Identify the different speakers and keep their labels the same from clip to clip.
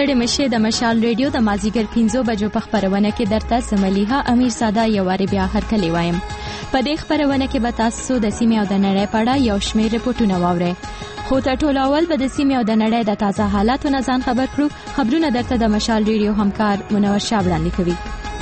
Speaker 1: ستړي مشه د مشال ریډیو د مازیګر 5 بجو په خبرونه کې درته سملیها امیر ساده یو واری بیا هرکلی وایم. په دې خبرونه کې به تاسو د سیمې او د نړۍ په اړه یو شمېر ریپورتونه واورئ. خو تر ټولو اول به د سیمې او د نړۍ د تازه حالاتو نه ځان خبر کړو. خبرونه درته د مشال ریډیو همکار منور شاه وړاندې کوي.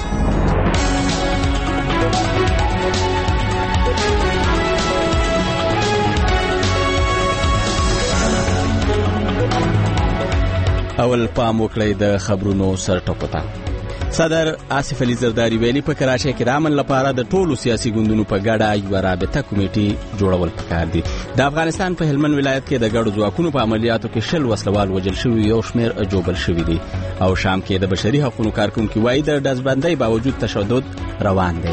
Speaker 2: اول پام وکړئ د خبرونو سرټکو ته. صدر آصف علي زرداری ویلي په کراچۍ کې د امن لپاره د ټولو سیاسي ګوندونو په ګډه یو رابطه کمیټه جوړول پکار دي. د افغانستان په هلمند ولایت کې د ګډو ځواکونو په عملیاتو کې 60 وسلوال وژل شوي یو شمېر جوړل شوي دي او شام کې د بشري حقوقو کارکونکو وایي د ډزبندۍ باوجود تشدد روان دی.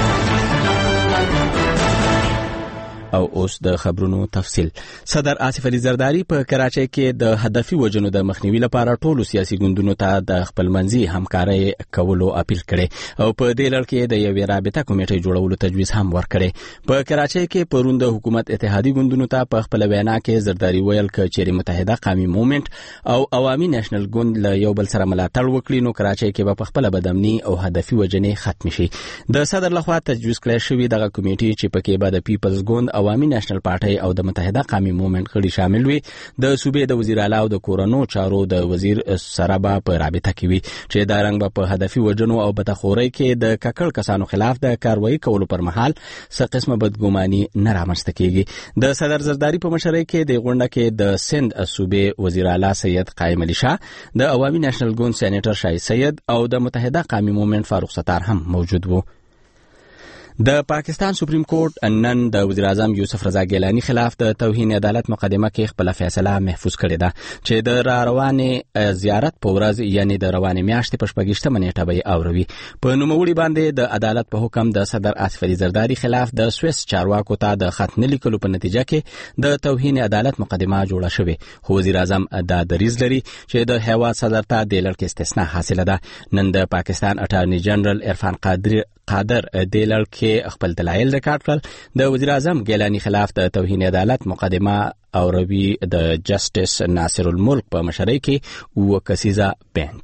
Speaker 2: او اوس د خبرونو تفصیل. صدر آصف علي زرداری په کراچۍ کې د هدفي وجنو د مخنیوي لپاره ټولو سیاسي ګوندونو ته د خپلمنځي همکارۍ کولو اپیل کړي او په دې لړ کې د یوې رابطه کمیټې جوړولو تجویز هم ورکړي. په کراچۍ کې پرون د حکومت اتحادي ګوندونو ته په خپل وینا کې زرداری ویل چې متحده قومي موومېنټ او عوامي نېشنل ګوند له یو بل سره ملاتړ وکړي نو کراچۍ کې به په خپل بدامني او هدفي وجنې ختم شي. د صدر لخوا تجویز کړی شوی دغه کمیټې چې پکې به د پیپلز ګوند عوامي نېشنل پارټي او د متحده قومي موومېنټ غړي شامل وي. د صوبې د وزیر اعلی او د کورونو چارو د وزیر سره به په رابطه کې وي چې دا رنګ به په هدفي وجنو او بدخورۍ کې د ککړ کسانو خلاف د کاروایی کولو پر مهال څه قسمه بدګماني نه رامنځته کیږي. د صدر زرداری په مشرۍ کې د غونډه کې د سند صوبې وزیر اعلی سید قائم علي شاه، د عوامي نېشنل ګوند سېنیټر شاه سید او د متحده قومي موومېنټ فاروق ستار هم موجود وو. د پاکستان سپریم کورټ نن د وزیر اعظم یوسف رضا ګیلانی خلاف د توهین عدالت مقدمه کې خپل فیصله محفوظ کړې ده چې د روانې زیارت په ورځ یعنی د روانې میاشتې په 28مه نیټه به اوروي. په نوموړي باندې د عدالت په حکم د صدر آصف علي زرداری خلاف د سویس چارواکو ته د خط نه لیکلو په نتیجه کې د توهین عدالت مقدمه جوړه شوې. خو وزیر اعظم دا دریځ لري چې د هیواد صدر ته د لړ کې استثناء حاصله ده. نن د پاکستان اټارنی جنرال عرفان قادر د لړ کې خپل دلایل ریکارډ کړل. د وزیر اعظم ګیلانی خلاف د توهین عدالت مقدمه اوروي د جسټس ناصر الملک په مشرۍ کې وکسیزه بنچ.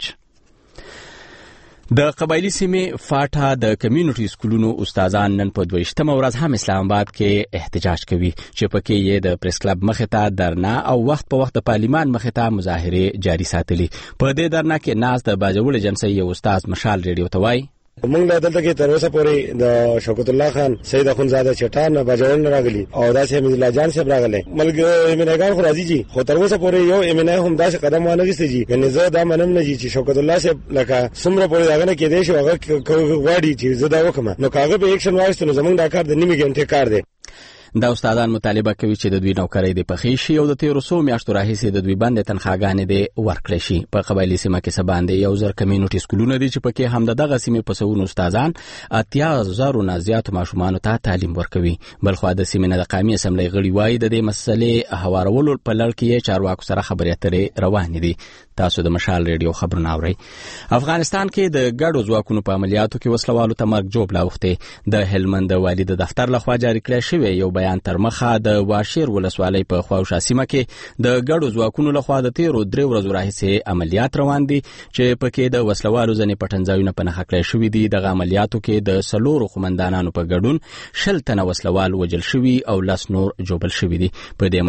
Speaker 2: د قبایلی سیمې فاټا د کمیونټي سکولونو استادان نن په 22مه ورځ هم اسلام آباد کې احتجاج کوي چې پکې یې د پریس کلب مخې ته درنا او وخت په وخت د پارلیمان مخې ته مظاهره جاري ساتلي. په دې درنا کې ناز د باجوړ جنسي یو استاد مشال ریډیو ته وایي
Speaker 3: موږ دلته کې تر اوسه پورې د شوکت الله خان سید اخونزاده چټان باجوړ راغلي او داسې حمید الله جان صاحب راغلي ملګری امینګان خو راځي جی خو تر اوسه پورې یو امینای هم داسې قدم وانه غوښتي جی یعنی زه دا منم نه جی چې شوکت الله صاحب لکه سمره پورې داغه کې دی شو هغه غواړي چې زه دا وکم نو کاغه به اکشن وایستو نو زمونږ دا کار د نیمه ګنټه کار دی.
Speaker 2: دا استادان مطالبه کوي چې د دوی نوکرۍ د پخې شي او د 1300 میاشتو راهیسې د دوی باندې تنخواګانې د ورکړې شي. په قبایلی سیمه کې سباندې یو زر کمیونټي سکولونه دي چې پکې هم دغه سیمې په سوونو استادان 80,000 نه زیات ماشومان ته تعلیم ورکوي. بلخو د سیمې نه د قومي اسمبلی غړي وایي د دې مسلې هوارولو په لړ کې چارواکو سره خبرې اترې روانې دي. تاسو د مشال ریډیو خبرونه اورئ. افغانستان کې د ګډو ځواکونو په عملیاتو کې وسلوالو ته مرګ جوړ لاوخته. د هلمند والي د دفتر لخوا جاری کړی شوی یو بیان تر مخه د واشیر ولسوالۍ په خواوشا سیمه کې د ګډو ځواکونو لخوا د 13 ورځې راهیسې عملیات روان دي چې پکې د وسلوالو ځنې پټنځایونه په نښه کړی شوی دي. دغه عملیاتو کې د 4 قومندانانو په ګډون 60 تنه وسلوال وژل شوي او 10 نور جوړل شوي دي. په دې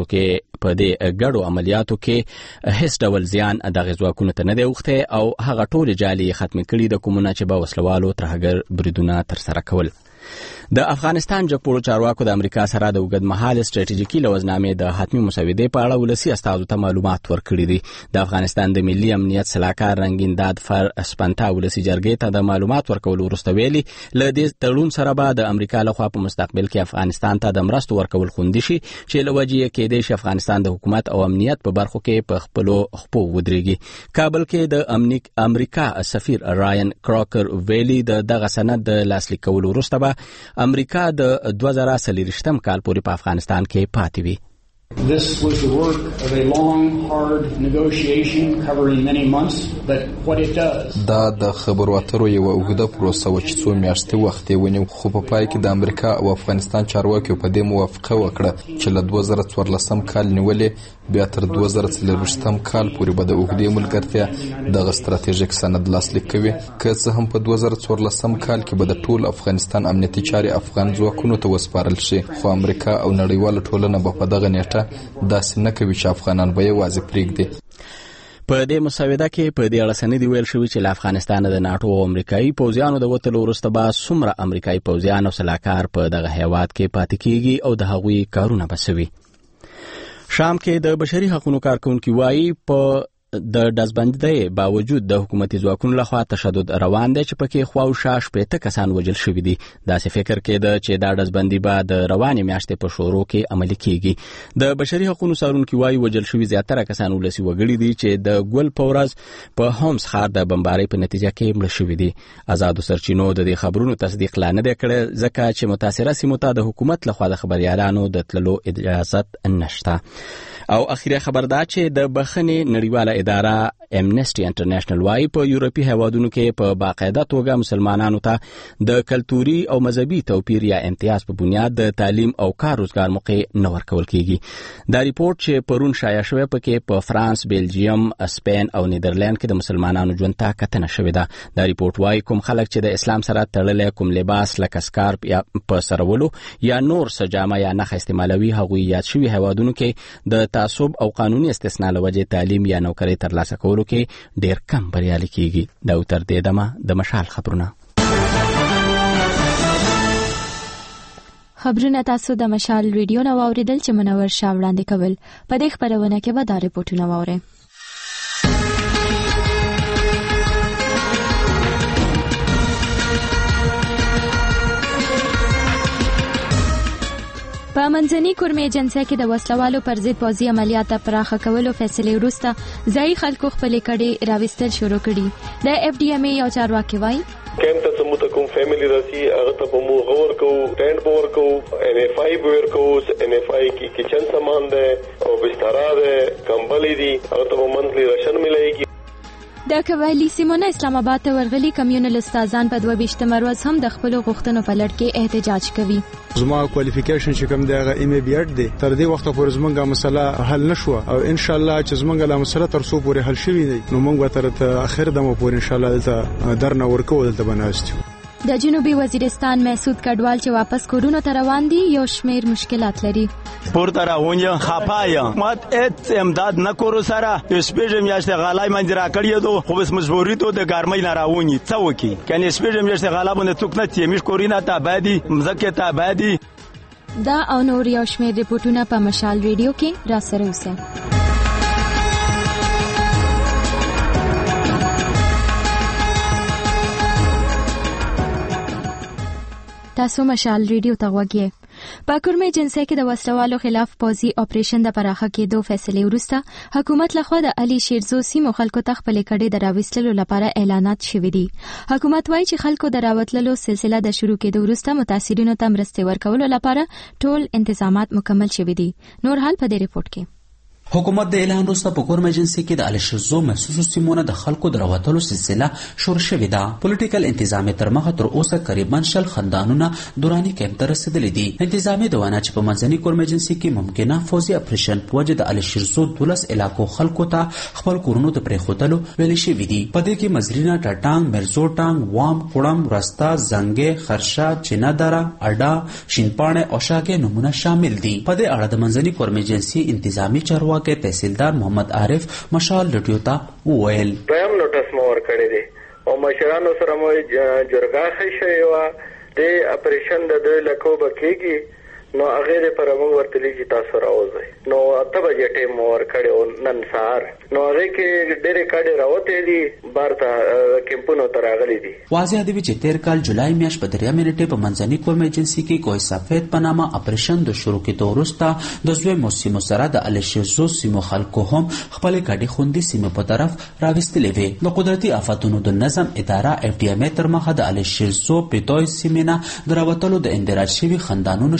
Speaker 2: ګډو عملیاتو کې هیڅ ډول زیان دغه ځواکونو ته نه دی اوخته او هغه ټول جالي ختم کړي د کومونه چې به وسلوالو ترهګر بریدونه تر سره کول. د افغانستان جګپوړو چارواکو د امریکا سره د اوږدمهاله ستراتیژیکي لوزنامې د حتمي مسودې په اړه ولسی استازو ته معلومات ورکړي دي. د افغانستان د ملي امنیت سلاکار رنگین داد فر اسپنتا ولسی جرګې ته د معلومات ورکولو وروسته ویلي ل دې تړون سره به د امریکا لخوا په مستقبل کې افغانستان ته د مرستو ورکول خوندي شي چې لوجې کېدې چې افغانستان د حکومت او امنیت په برخو کې په خپل خپو ودرېږي. کابل کې د امریکا سفیر راین کراکر ویلي دغه سند د لاسلیک کولو وروسته به امریکا د 2023 کال پورې په افغانستان کې پاتې وي.
Speaker 4: This was the work of a long, hard negotiation covering many months, but what it does.
Speaker 5: دا د خبرو اترو یو اوږده پروسه و چې څو میاشتې وخت یې ونیو، خو په پای کې د امریکا او افغانستان چارواکو په دې موافقه وکړه چې له 2014 کال نیولې بیا تر 2024 کال پورې به د اوږدې ملګرتیا دغه ستراتیژیک سند لاسلیک کوي. که څه هم په 2014 کال کې به د ټول افغانستان امنیتي چارې افغان ځواکونو ته وسپارل شي، خو امریکا او نړیواله ټولنه به په دغه نیټه داسې نه کوي چې افغانان به یوازې پرېږدي.
Speaker 2: په دې مسوده کې په دې اړه سندې ویل شوي چې له افغانستان د ناټو او امریکایي پوځیانو د وتلو وروسته به څومره امریکایي پوځیان او سلاکار په دغه هیواد کې پاتې کیږي او د هغوی کارونه به څه وي. شام کې د بشري حقوقو کارکونکي وایي په د ډزبندۍ باوجود د حکومتي ځواکونو لخوا تشدد روان دی چې پکې خواوشا 80 کسان وژل شوي دي. داسې فکر کېده چې دا ډزبندي به د روانې میاشتې په شروع کې عملي کیږي. د بشري حقوقو څارونکي وایي وژل شوي زیاتره کسان ولسي وګړي دي چې د ګل په ورځ په هومس ښار د بمبارۍ په نتیجه کې مړه شوي دي. آزادو سرچینو د دې خبرونو تصدیق لا نه دی کړی ځکه چې متاثره سیمو ته د حکومت لخوا د خبريالانو د تللو اجازه نشته. او اخیری خبر دا چې د بخښنې نړیواله اداره امنسټي انټرنیشنل وايي په یورپي هیوادونو کې په باقاعده توګه مسلمانانو ته د کلتوري او مذهبي توپیر یا امتیاز په بنیاد د تعلیم او کار روزګار موقع نه ورکول کیږي. دا ریپورت چې پرون شایع شوی پکې په فرانس، بیلجیم، اسپین او نیدرلند کې د مسلمانانو ژوند ته کتنه شوې ده. دا ریپورت وايي کوم خلک چې د اسلام سره تړلې کوم لباس لکه سکارپ یا په سرولو یا نور سجامه یا نخ استعمالوي هغوی یاد شوي هیوادونو کې د تعصب او قانوني استثناء لوجه تعلیم یا نوکری ترلاسه کولو کې ډیر کم بریالي کیږي. دا تر دې دمه د مشال خبرونه.
Speaker 1: خبرونه تاسو د مشال ریډیو نو اوریدل چې منور شاه وړاندې کول. په دې خبرونه کې به دا ریپورتونه واورئ. په منځني کورم ایجنسي کې د وسلوالو پر ضد پوځي عملیات پراخه کولو فیصله وروسته ځای خلکو خپل کړي راوستل شروع کړي. د اف ډي ام ای یو چارواکي وایي
Speaker 6: کیم ته سمو ته کوم فیملی راسي هغه ته مو غور کو ټینټ پور کو ان اف آی ور کو ان اف آی کی کچن سامان ده او بستر ده کمبلې دي هغه ته منثلی راشن ملایږي.
Speaker 1: د قبایلی سیمونه اسلام آباد ته ورغلي کمیونل استادان په 22 ورځ هم د خپل غوښتنو په لړ کې احتجاج کوي.
Speaker 7: زما کوالیفیکیشن چې کوم دی هغه ایم ای بی ایډ دی. تر دې وخت پورې زمونږه مسله حل نشو او ان شاء الله چې زمونږه لا مسله تر څو پورې حل شي نو موږ تر اخر دمو پورې ان شاء الله درنه ورکو دلته بناستو.
Speaker 1: د جنوبي وزیرستان محسود کډوال چې واپس کورونو ته روان دي یو شمیر مشکلات لري.
Speaker 8: پورته راونی خپایا مات ات امداد نکورو سره سپیږم یاشته غالای منځ را کړی دو خو بس مجبوری ته د ګرمۍ نه راونی څه وکی کني سپیږم یاشته غالا باندې څوک نه تیمیش کورینا ته بادي مزکه ته بادي.
Speaker 1: دا او نور یو شمیر ریپورتونه په مشال ریډیو کې را سره اوسه. تاسو مشال ریډیو ته وګورئ. په کورم ایجنسي کې د وسلوالو خلاف پوځي اپریشن د پراخه کېدو فیصله وروسته حکومت لخوا د علي شیرزو سیمو خلکو ته خپل کړي د راوستلو لپاره اعلانات شوي دي. حکومت وایي چې خلکو د راوتلو سلسله د شروع کېدو وروسته متاثرینو ته مرستې ورکولو لپاره ټول انتظامات مکمل شوي دي. نور حال په دې ریپورت کې.
Speaker 9: حکومت د اعلان وروسته په کورم ایجنسي کې د الشرزو محسوسو سیمونه د خلکو د راوتلو سلسله شروع شوې ده. پولیټیکل انتظامی تر مخه تر اوسه قریبا 100 خندانونه دوراني کیمپ ته رسیدلي دي. انتظامی د وانه چې په منځني کورم ایجنسي کې ممکنه فوزي اپریشن په وجه د الشرزو 12 علاقو خلکو ته خپل کورونو ته پریښودلو ویل شوي دي. په دې کې مزرینا ټاټانګ مرزوټانګ وام قړم رستا زنګې خرشا چینادارا اډا شینپاڼه او شاګه نمونه شامل دي. په دې اړه د منځني کورم ایجنسي انتظامی چارواکي کې تحصیلدار محمد عارف مشال ریډیو ته وویل
Speaker 6: پریم نوټس مو ورکړی دی او مشرانو سره مو جرګه خښه یو د اپریشن د 2 لکو بکیږي نو هغه پر موږ ورتلی چې تاسو راوځي نو اته بجې ټیم مو ورکړی نن سهار نو هغه کې ډېرې کډې راوته دي بارته کیمپونو ته راغلي دي.
Speaker 9: واضح دی چې 13 کال جولای میاشت په 3 منټه په منځني کورم ایجنسي کې کوی سفید په نامه اپریشن د شروع کېدو وروسته د زوی موسمو سره د الشرزو سیمو خلکو هم خپل کډې خوندې سیمو په طرف راوستلې وې. د قدرتي آفاتونو د نظم اداره اف ډي ام ای تر مخه د الشرزو پټوي سیمینه د راوتلو د اندراج شوي خندانونو شمیره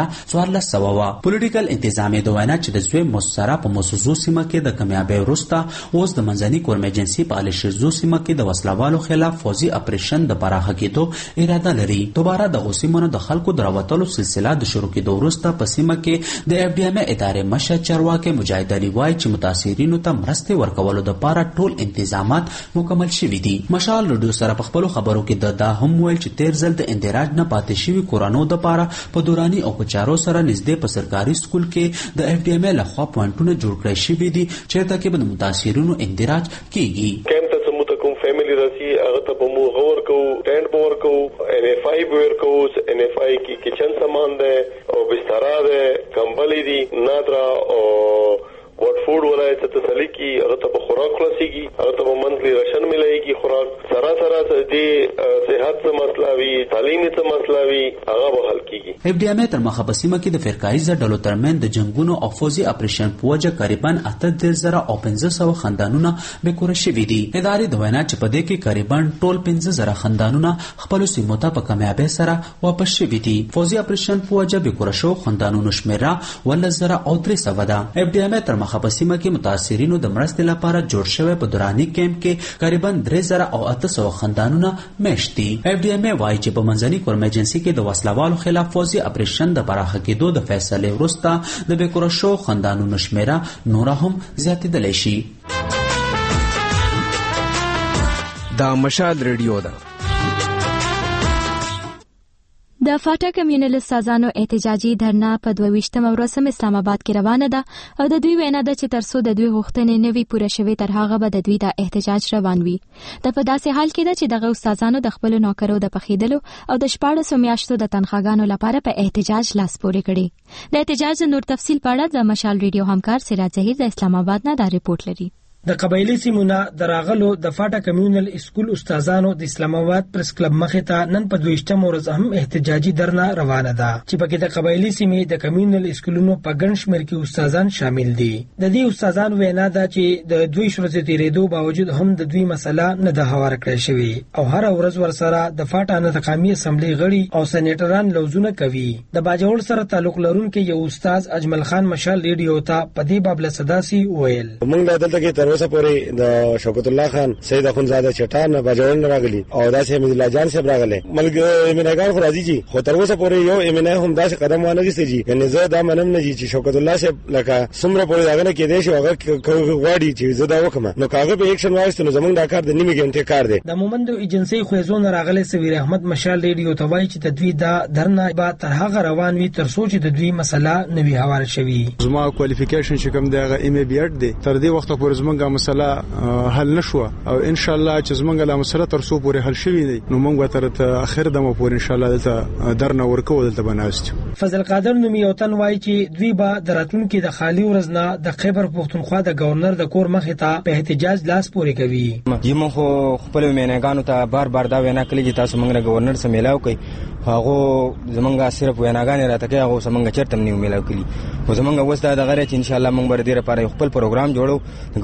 Speaker 9: 1400 و پولیټیکل انتظامیه د وینا چې د زوی مصره په موسوسو سیمه کې د کامیابی وروسته اوس د منځني کورم ایجنسی په الشزو سیمه کې د وسلوالو خلاف فوزي اپریشن د پراخه کېدو اراده لري. دوباره د غوسیمونو د خلکو د راوتلو سلسله د شروع کېدو وروسته په سیمه کې د اف ډي ام ادارې مشر چارواکي مجاهد علي وایي چې متاثرینو ته مرستې ورکولو لپاره ټول انتظامات مکمل شوي دي. مشال رادیو سره په خپلو خبرو کې دا هم ویل چې تیر ځل د اندراج نه پاتې شوي کورانو لپاره په دوراني او په چارو سره نږدې په سرکاري سکول کې د اف ډي ام لخوا پوینټونه جوړ کړی شوي دي چېرته کې به د متاثرینو اندراج کیږي.
Speaker 10: کیمپ ته زموږ ته کوم فیملی راځي هغه ته به موږ غور کوو، ټینټ به ورکوو، NFI به ورکوو. NFI کې کچن سامان ده او بستره ده، کمبلې دي، نادرا او وټفورد ولایت ته تسلی کی هغه ته خوراک خلاصيږي، هغه ته منځلي راشن ملایږي. خوراک سره د صحت څخه مسله وي، تعلیمي څخه مسله وي، هغه به حل کیږي.
Speaker 9: اف ډي ام تر مخه په سیمه کې د فرقایي ډلو ترمن د جنگونو او فوزي اپریشن په وجه قریبا 8,500 خاندانونه به کور شوي دي. ادارې د وینا چې په دې کې قریبا ټول 15,000 خاندانونه خپل سیمو ته په کامیابی سره واپس شوي دي. فوزي اپریشن په وجه به کور شو خاندانونو شمیره 1,300 ده. اف ډي ام تر مخه په سیمه کې متاثرینو د مرستې لپاره جوړ شوی په دوراني کیمپ کې قریبا 3,800 خاندانونه مېشت دي. اف ډي ام وايي چې په منځني کورم ایجنسی کې د وسلوالو خلاف فوزي اپریشن د پراخه کېدو د فیصلې وروسته د بیکوره شو خاندانونو شمیره نور هم زیاتېدلی شي.
Speaker 11: دا مشال ریډیو ده.
Speaker 1: د فاټا کمیونل استادانو احتجاجي دھرنا په 22 ورځ اسلام آباد کې روانه ده او د دوی وینا ده چې ترڅو د دوی غوښتنې نه وي پوره شوې تر هغه به د دوی د احتجاج روان وي. د په داسې حال کې ده چې دغه استادانو د خپل نوکرو د پخېدلو او د 14 میاشتو د تنخواګانو لپاره په احتجاج لاس پورې کړي. د احتجاج نور تفصیل په اړه د مشال ریډیو همکار سراج ظهیر د اسلام آباد نه دا ریپورت لري.
Speaker 12: د قبایلی سیمونه د راغلو د فاټا کمیونل اسکول استادانو د اسلام آباد پریس کلب مخې ته نن په 22 ورځ هم احتجاجي دھرنا روانه ده چې پکې د قبایلی سیمې د کمیونل اسکولونو په ګڼ شمېر کې استادان شامل دي. د دې استادانو وینا ده چې د 2 ورځې تیرېدو باوجود هم د دوی مسله نه ده هواره کړې شوې او هر ورځ ورسره د فاټا نه قومي اسمبلی غړي او سېنیټران لوزونه کوي. د باجوړ سره تعلق لرونکي یو استاد اجمل خان مشال ریډیو ته په دې باب له صداسي ویل
Speaker 3: موږ دلته کې اوسه پورې د شوکت الله خان سید اخونزاده چټان باجوړ راغلی او داسې حمید الله جان صاحب راغله ملګری ایمنګان خو راځي جی خو تر اوسه پورې یو ایمنه هم داسې قدم وانه غوښتي جی یعنی زه دا منم نه جی چې شوکت الله صاحب لکه سمره پورې داغه کې دی چې هغه غواړي چې زه دا وکم نو کاغه په اکشن وایست نو زمونږ دا کار د نیمه ګنټه کار دی.
Speaker 12: د مومندو ایجنسی خو زون راغله سویر احمد مشال ریډیو ته وایي چې د دوی دا دھرنا به تر هغه روان وي تر څو چې د دوی مسله نوي هواره شوي.
Speaker 7: زما کوالیفیکیشن چې کوم دی هغه ایم ای بی ایډ دی تر دې وخت پورې زمونږه مسله حل نشو او ان شاء الله چې زمونږ له مسله تر څو پورې حل شوي دی نو موږ تر اخر دمو پورې ان شاء الله دلته درنه ورکو دلته بناست.
Speaker 12: فضل قادر نومي یو تن وایي چې دوی به دراتونکو د خالی ورځ نه د خیبر پختونخوا د گورنر د کور مخې ته په احتجاج لاس پورې کوي.
Speaker 13: یم خو خپل مینګانو ته بار دا وینا کړی چې تاسو موږ گورنر سره میلاو کوي هغه زمونږه صرف ویناګانې راته کوي هغه زمونږ چرته نه میلاو کړي خو زمونږ وسته د غره چې ان شاء الله موږ بر دې لپاره خپل پروګرام جوړو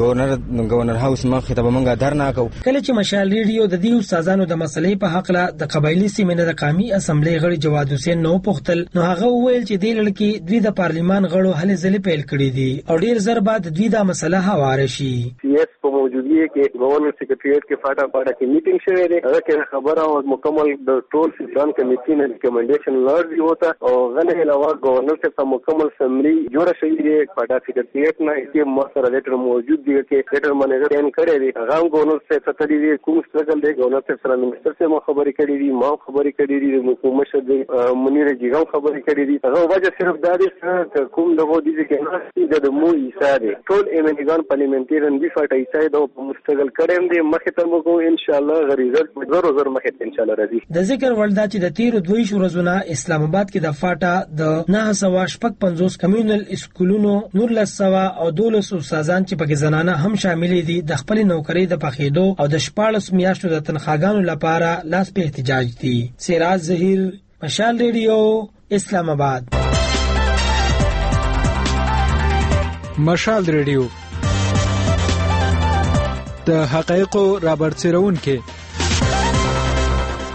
Speaker 13: گورنر هاوس مخې ته موږ درنا کوو.
Speaker 12: کله چې مشال ریډیو د دې استادانو د مسلې په حق له د قبایلی سیمې د قومي اسمبلی غړي جواد حسین نو پختل نو هغه ویل چې د لړکی دوی د پارلیمان غړو هلې ځلې پیل کړې دي او ډیر زر بعد دوی د مسله هواره شي.
Speaker 10: CS په موجودګي کې گورنر سیکریټریټ کې فاټا کې میټینګ شوې ده هغه کې خبره او مکمل د ټول سیستم کمیټې نه ریکمنډیشن لري ہوتا او غنه علاوه گورنر سے مکمل سمری جوړه شوې ده فاټا سیکریټریټ نه کې مؤثر لیټر موجود دی چې لیټر باندې ګرین کړی دی هغه گورنر سے ستړي دي کوم سترګل دی گورنر سے سره منسٹر سے خبرې کړې دي ما خبرې کړې دي حکومت د منیر جیګو خبرې کړې دي هغه وجه صرف دا دی چې کوم دغه دي چې د مو ایساده ټول ایمنګان پارلیمنټریان دی فاټا ایساده او مستقل کړم دي مخه ته موږ ان شاء الله غریزت زر مخه ان شاء الله راځي.
Speaker 12: د ذکر ولدا چې د تیر 2 ورځې اسلام آباد کې د فاټا د 950 کمیونل اسکولونو 1900 او 1200 استادان چې پکې زنانه هم شامل دي د خپل نوکری د پخېدو او د 14 میاشتو د تنخواګانو لپاره لاس په احتجاج دي. سراج ظهیر مشال ریډیو اسلام آباد.
Speaker 11: مشال ریډیو د حقایقو رابرسېرون کې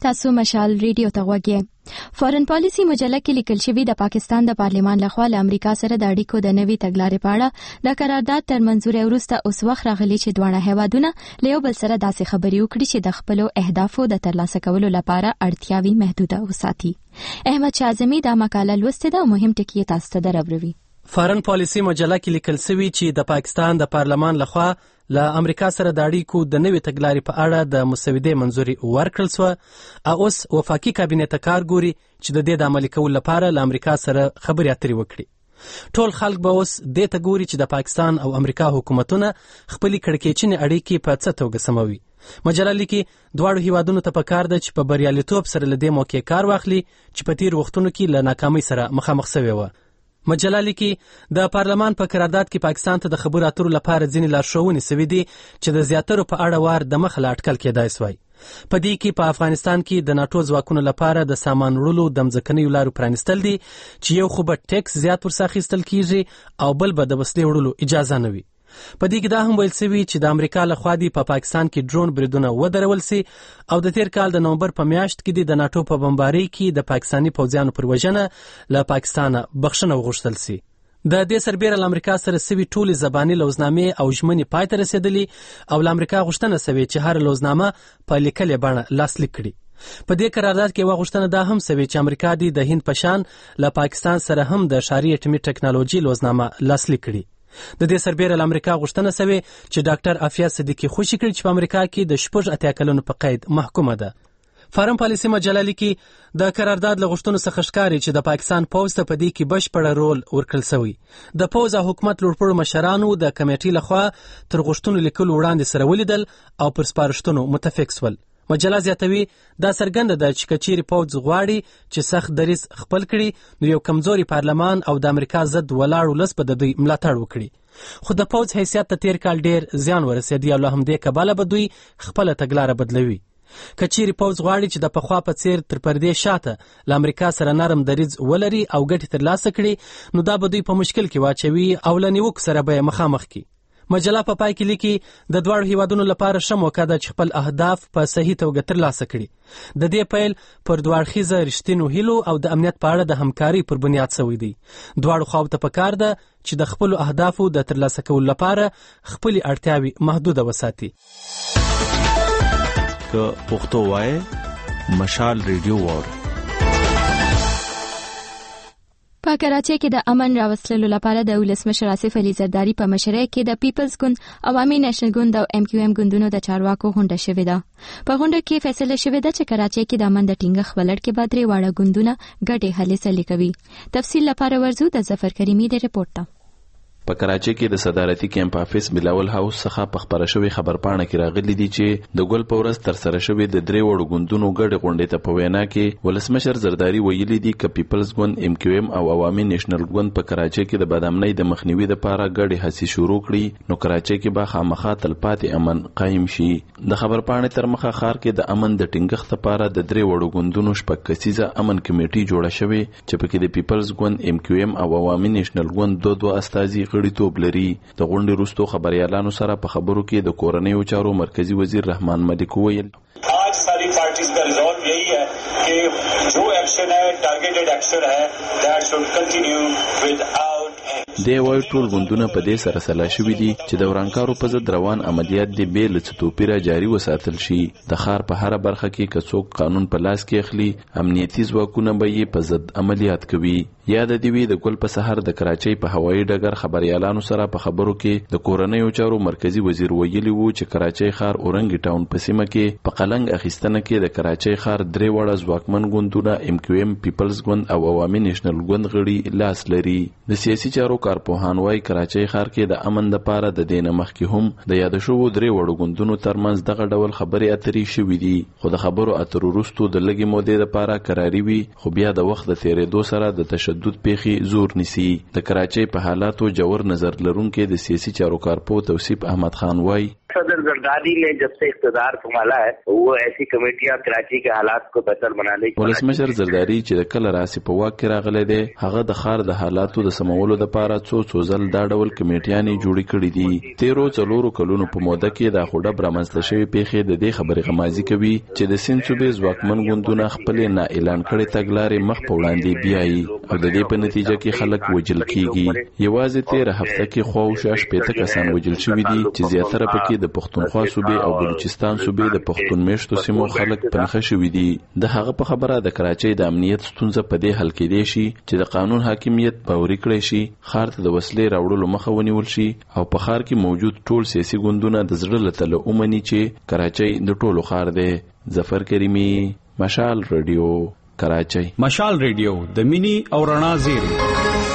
Speaker 1: تاسو مشال ریډیو ته غوږی. فارن پالیسی مجله کې لیکل شوی د پاکستان د پارلیمان لخوا له امریکا سره د اړیکو د نوي تګلارې په اړه د قرارداد تر منزوري وروسته اوس وخت راغلی چې دواړه هیوادونه له یو بل سره داسې خبرې وکړي چې د خپلو اهدافو د ترلاسه کولو لپاره اړتیاوي محدوده وساتي. احمد شاعظمي دا مقاله لوستې ده او مهم ټکي تاسو ته دروي.
Speaker 14: فارن پالیسی مجله کې لیکل شوی چې د پاکستان د پارلمان لخوا له امریکا سره د اړیکو د نوي تګلارې په اړه د مسودې منزوري ورکړل سو او اوس وفاقي کابینه ته کار ګوري چې د دې د عملي کولو لپاره له امریکا سره خبرې اترې وکړي. ټول خلک به اوس دې ته ګوري چې د پاکستان او امریکا حکومتونه خپلې کړکېچنې اړیکې په څه توګه سموي. مجله لیکي دواړو هیوادونو ته پکار ده چې په بریالیتوب سره له دې موقع کار واخلي چې په تیر وختونو کې له ناکامۍ سره مخامخ شوی و. مجله لیکي د پارلمان په قرارداد کې پاکستان ته د خبرو اترو لپاره ځینې لارښوونې سوي دي چې د زیاترو په اړه وار د مخه له اټکل کېدای سوی. په دې کې په افغانستان کې د ناټو ځواکونو لپاره د سامان وړلو د مځکنیو لارو پرانیستل دي چې یو خو به ټیکس زیات ورڅخه اخیستل کیږي او بل به د وسلې وړلو اجازه نه وي. په دې کې دا هم ویل سوي چې د امریکا لخوا دی په پاکستان کې ډرون بریدونه ودرول سي او د تیر کال د نومبر په میاشت کې د ناټو په بمبارۍ کې د پاکستاني پوځیانو پر وژنه له پاکستانه بخښنه وغوښتل سي. د دې سربېره له امریکا سره سوي ټولې زباني لوزنامې او ژمنې پای ته رسېدلې او له امریکا غوښتنه سوې چې هر لوزنامه په لیکلې بڼه لاسلیک کړي. په دې قرارداد کې غوښتنه دا هم سوې چې امریکا دی د هند په شان له پاکستان سره هم د ښاري اټومي ټکنالوژي لوزنامه لاسلیک کړي. د دې سربېره له امریکا غوښتنه سوې چې ډاکټر عافیه صدیقي خوشي کړي چې په امریکا کې د 80 کلونو په قید محکومه ده. فارن پالیسی مجله لیکي د قرارداد له غوښتنو څخه ښکاري چې د پاکستان پوځ ته په دې کې بشپړ رول ورکړل سوی. د پوځ او حکومت لوړپوړو مشرانو د کمیټې لخوا تر غوښتنو لیکلو وړاندې سره ولیدل او پر سپارښتنو متفق شول. مجله زیاتوي دا څرګنده ده چې کچيري پوځ غواړي چې سخت دریځ خپل کړي نو یو کمزوري پارلمان او د امریکا ضد ولاړ ولس به د دوی ملاتړ وکړي. خو د پوځ حیثیت ته تیر کال ډیر زیان ورسېدی او له همدې کبله به دوی خپل تګلاره بدلوي. کچيري پوځ غواړي چې د پخوا په څیر تر پردې شاته له امریکا سره نرم دریځ ولري او ګټې ترلاسه کړي نو دا به دوی په مشکل کې واچوي او له نیوکو سره به مخامخ کړي. مجله په پای کې لیکي د دواړو هیوادونو لپاره ښه موقع ده چې خپل اهداف په صحیح توګه ترلاسه کړي. د دې پیل پر دوه اړخیزه رښتینو هیلو او د امنیت په اړه د همکارۍ پر بنیاد شوی دی. دواړو خواو ته پکار ده چې د خپلو اهدافو د ترلاسه کولو لپاره خپلې اړتیاوې محدوده وساتي.
Speaker 15: که پښتو وایي مشال ریډیو واره.
Speaker 1: په کراچۍ کې د امن راوستلو لپاره د ولسمشر آصف علي زرداری په مشرۍ کې د پیپلز ګوند، عوامي نېشنل ګوند او MQM ګوندونو د چارواکو غونډه شوې ده. په غونډه کې فیصله شوې ده چې کراچۍ کې د امن د ټینګښت ولړ کې به درې واړه ګوندونه ګډې هلې ځلې کوي. تفصیل لپاره ورځو د ظفر کریمي د رپورټ ته.
Speaker 16: په کراچۍ کې د صدارتي کیمپ افیس بلاول هاوس څخه په خبره شوی خبرپاڼه کې راغلي دي چې د ګل په ورځ تر سره شوی د درې وړو ګوندونو ګډې غونډې ته په وینا کې ولسمشر زرداری ویلي دي چې پیپلز ګوند، MQM او عوامي نېشنل ګوند په کراچۍ کې د بدامنۍ د مخنیوي لپاره ګډې هڅې شروع کړي نو کراچۍ کې به خامخا تلپاتې امن قائم شي. د خبرپاڼې تر مخه ښار کې د امن د ټینګښت لپاره د درې وړو ګوندونو شپږ کسیزه امن کمیټې جوړه شوې چې پکې د پیپلز ګوند، MQM او عوامي نېشنل ګوند دوه استازي غړیتوب لري. د غونډې وروسته خبريالانو سره په خبرو کې د کورنیو چارو مرکزی وزیر رحمان ملک وویل
Speaker 17: आज सारी पार्टीज का रिजॉल्व यही है कि जो एक्शन है टारगेटेड एक्शन है दैट शुड कंटिन्यू विदाउट
Speaker 16: دی وای ټول غوندونه په دې سره سلا شوي دي چې د ورانکارو په ضد روان عملیات دی به له توپیره جاری وساتل شي. د ښار په هر برخه کې که څوک قانون په لاس کې اخلي امنیتي ځواکونه به یې په ضد عملیات کوي. یاد دی وی د ګل په سحر د کراچۍ په هوایي ډګر خبريالانو سره په خبرو کې د کورنیو چارو مرکزی وزیر ویلي وو چې کراچۍ ښار اورنګ ټاون په سیمه کې په قلنګ اخیستنه کې د کراچۍ ښار درې وړه ځواکمن ګوندونه MQM، پیپلز ګوند او عوامي نېشنل ګوند غړي لاس لري. د سیاسي چارو کارپوهان وايي کراچۍ ښار کې د امن لپاره د دینه مخکې هم د یاد شوو درې وړو ګوندونو ترمنځ دغه ډول خبرې اترې شوې دي خو د خبرو اترو وروسته د لږې مودې لپاره قراري وي خو بیا د وخت د تیرېدو سره د تشدد پیښې زور نیسي. د کراچۍ په حالاتو جوړ نظر لرونکي د سیاسي چارو کارپو توصیف احمد خان وايي
Speaker 18: सदर जरदारी ने जब से इख्तिदार संभाला है वो ऐसी कमेटियां कराची के हालात को बेहतर बनाने की
Speaker 16: ولسمشر زرداری چې کله راسي په واک کې راغلی دی هغه د ښار د حالاتو د سمولو لپاره څو ځل دا ډول کمیټیانې جوړې کړې دي. 13 کلونو په موده کې دا خوډه برامنځته شوی پیښې د دې خبرې غمازي کوي چې د سیند صوبې ځواکمن ګوندونه خپل نه اعلان کړي تګلارې مخ په وړاندې بیایي او د دې په نتیجه کې خلک وجل کیږي. یوازې 13 هفته کې خو شپږ کسان وجل شوي دي چې زیاتره پکې د پښتونخوا صوبې او بلوچستان صوبې د پښتون میشتو سیمو خلک پنځه شوي دي. د هغه په خبره د کراچۍ د امنیت ستونزه په دې حل کې دی شي چې د قانون حاکمیت باوري کړی شي، ښار ته د وسلې راوړلو مخه ونیول شي او په ښار کې موجود ټول سیاسي ګوندونه د زړه له تله ومني چې کراچۍ د ټولو ښار دی. ظفر کریمی، مشال رادیو، کراچۍ.
Speaker 19: مشال رادیو د مینی او رڼا زیری.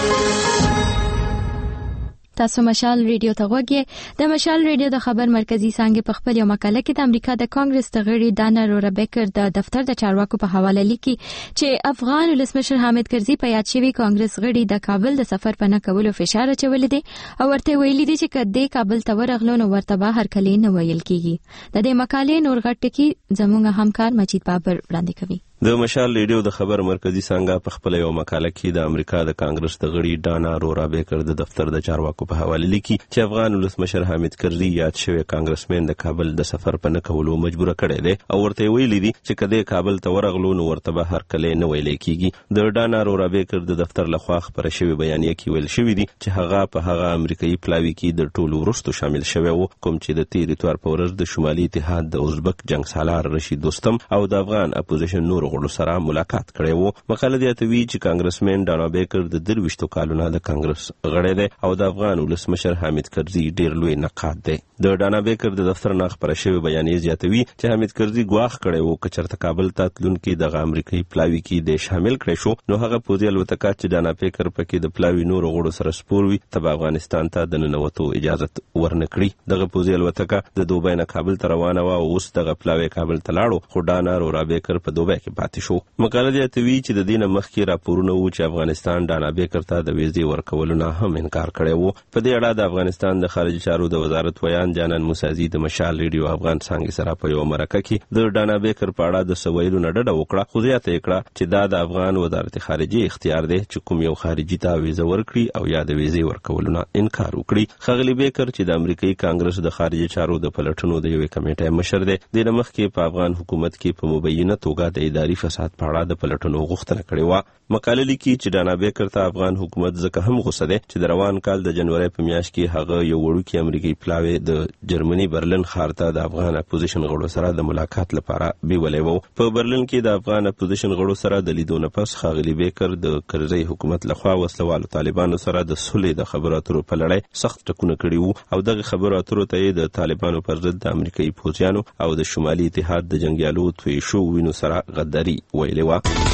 Speaker 1: تاسو مشال ریډیو ته غوږی. د مشال ریډیو د خبر مرکزی څنګه په خپل یو مقاله کې د امریکا د کانګرس د غړي ډانا روربیکر د دفتر د چارواکو په حواله لیکي چې افغان ولسمشر حامد کرزي په یاد شوی کانګرس غړي د کابل د سفر په نه کولو فشار اچول دي او ورته ویلي دي چې کله کابل ته ورغلو نو ورته به هر کله نه ویل کیږي. د دې مقالې نور غټ ټکی زموږ همکار مجید بابر وړاندې کوي.
Speaker 20: د مشال ریډیو د خبر مرکزی څنګه په خپل یو مقاله کې د امریکا د کانګرس د غړي ډانا روربیکر د دفتر د چارواکو په حواله لیکي چې افغان ولسمشر حامد کرزي یاد شوی کانګرسمن د کابل د سفر په نه کولو مجبور کړی دی او ورته ویلي دي چې کله کابل ته ورغلو نو ورته به هر کله نه ویل کیږي. د ډانا روربیکر د دفتر لخوا خبر شوی بیانیه کې ویل شوی دی چې هغه په هغه امریکایي پلاوی کې د ټولو ورستو شامل شوی وو کوم چې د 13 اتوار په ورځ د شمالي اتحاد د ازبک جنگ سالار رشید دوستم او د افغان اپوزیشن نور غړو سره ملاقات کړی وو. مقاله دی ته وی چې کانګرسمن ډانا بیکر د 23 کالونو د کانګرس غړی دی او د افغان ولسمشر حامد کرزي ډیر لوی نقاد دی. د ډانا بیکر د دفتر نه خبر شوی بیانیه زیاتوي چې حامد کرزي ګواښ کړی وو چې چرته کابل ته تلونکي د امریکایي پلاوی کې د شامل کړی شو نو هغه پوزي الوتکه چې ډانا بیکر پکې د پلاوی نور غړو سره سپور وي ته افغانستان ته د ننوتو اجازه ورنکړي. دغه پوزي الوتکه د دوبۍ نه کابل ته روانه و او اوس دغه پلاوی کابل ته لاړو خو ډانا روربیکر په دوبۍ کې پاتې شو. مقاله دی ته وی چې د دینه مخکې راپورونه وو چې افغانستان ډانا بیکر ته د ویزې ورکولو نه هم انکار کړی وو. په دې اړه د افغانستان د خارجي چارو د وزارت ویان جانان موسازي د مشال ریډیو افغان څنګه سره په یو مرکه کې د ډانا بیکر په اړه د سویلو نه ډډه وکړه خو زیاته کړه چې دا د افغان وزارت خارجي اختیار دی چې کوم یو خارجي ته ویزه ورکړي او یا د ویزې ورکولو نه انکار وکړي. خغلی بیکر چې د امریکایي کانګرس د خارجي چارو د پلټنو د یوې کمیټې مشر دی د مخکې په افغان حکومت کې په مبینه توګه د اداري فساد په اړه د پلټنو غوښتنه کړې و. مقاله لیکي چې ډانا بیکر ته افغان حکومت ځکه هم غوسه ده چې د روان کال د جنوري په میاشت کې هغه یو وړوکی امریکایي پلاوی د جرمني برلین ښار ته د افغان اپوزیشن غړو سره د ملاقات لپاره بیولې وو. په برلین کې د افغان اپوزیشن غړو سره د لیدو نه پس خغلی بیکر د کرزي حکومت لخوا وسلوالو طالبانو سره د صلح د خبرو اترو په لړۍ سخت ټکونه کړي وو او دغه خبرو اترو ته د طالبانو پر ضد د امریکایي پوځیانو او د شمالي اتحاد د جنگیالو توی شو وینو سره غداري ویلې و.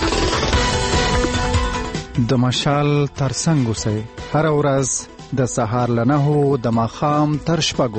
Speaker 21: د مشال ترڅنګ اوسئ هر ورځ د سهار له 9 د ماښام تر 6.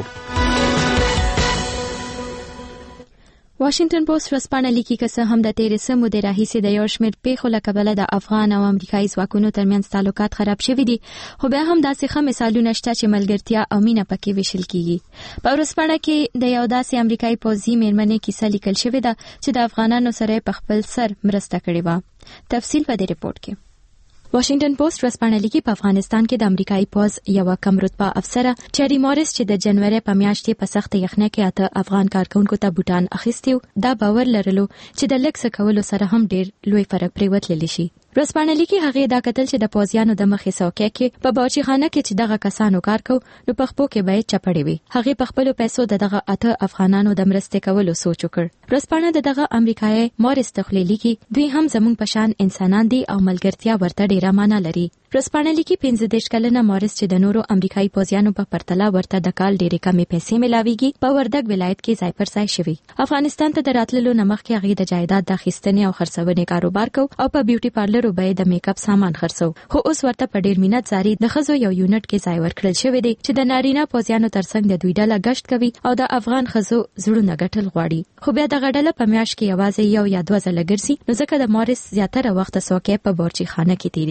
Speaker 1: واشنگټن پوسټ ورځپاڼه لیکي که څه هم د 13 مودې راهیسې د یو شمېر پیښو له کبله د افغان او امریکایي ځواکونو ترمنځ تعلقات خراب شوي دي خو بیا هم داسې ښه مثالونه شته چې ملګرتیا او مینه پکې ویشل کیږي. په ورځپاڼه کې د یو داسې امریکایي پوځي میرمنې کیسه لیکل شوې ده چې د افغانانو سره په خپل سر مرسته کړې وه. تفصیل په دې رپورت کې. واشنگټن پوسټ ورځپاڼه لیکي په افغانستان کې د امریکایي پوځ یو کم رتبه افسر چری مورس چې د جنوري په میاشت په سخت یخنۍ کې اته افغان کارکونکو ته بوتان اخیستیو دا باور لرلو چې د لکس کولو سره هم ډیر لوی فرق پریوتل شي. ورځپاڼه لیکي هغه دا کتل چې د پوځیانو د مخې څوکۍ کې په باچیخانه کې چې دغه کسانو کار کو نو په خپل کې باید چپړې وي. هغه په خپل پیسو دغه اته افغانانو د مرستې کولو سوچ وکړ. ورځپاڼه دغه امریکایي مورس تخلیل لیکي دوی هم زموږ پشان انسانان دي او ملګرتیا ورته ډیره معنا لري. ورځپاڼه لیکي 15 کلنه مورس چې د نورو امریکایي پوځیانو په پرتله ورته د کال ډیره کمې پیسې ملاويږي په وردګ ولایت کې ځای پر ځای شوی. افغانستان ته د راتللو نمخ کې هغه د جایداد د خستنې او خرڅونې کاروبار کو او په بیوټي پارلر وبې د میک اپ سامان خرڅو خو اوس ورته په ډیر مینت زاري د خزو یو یونټ کې ځای ورکړل شوی دی چې د نارینه پوځیانو ترڅنګ د دوی ډله گشت کوي او د افغان خزو زړونه ګټل غواړي. خو بیا د غډله په میاشت کې یوازې یو یا دوه ځله ګرځي نو ځکه د مورس زیاتره وخت سوکې په بورچی خانه کې تیریږي.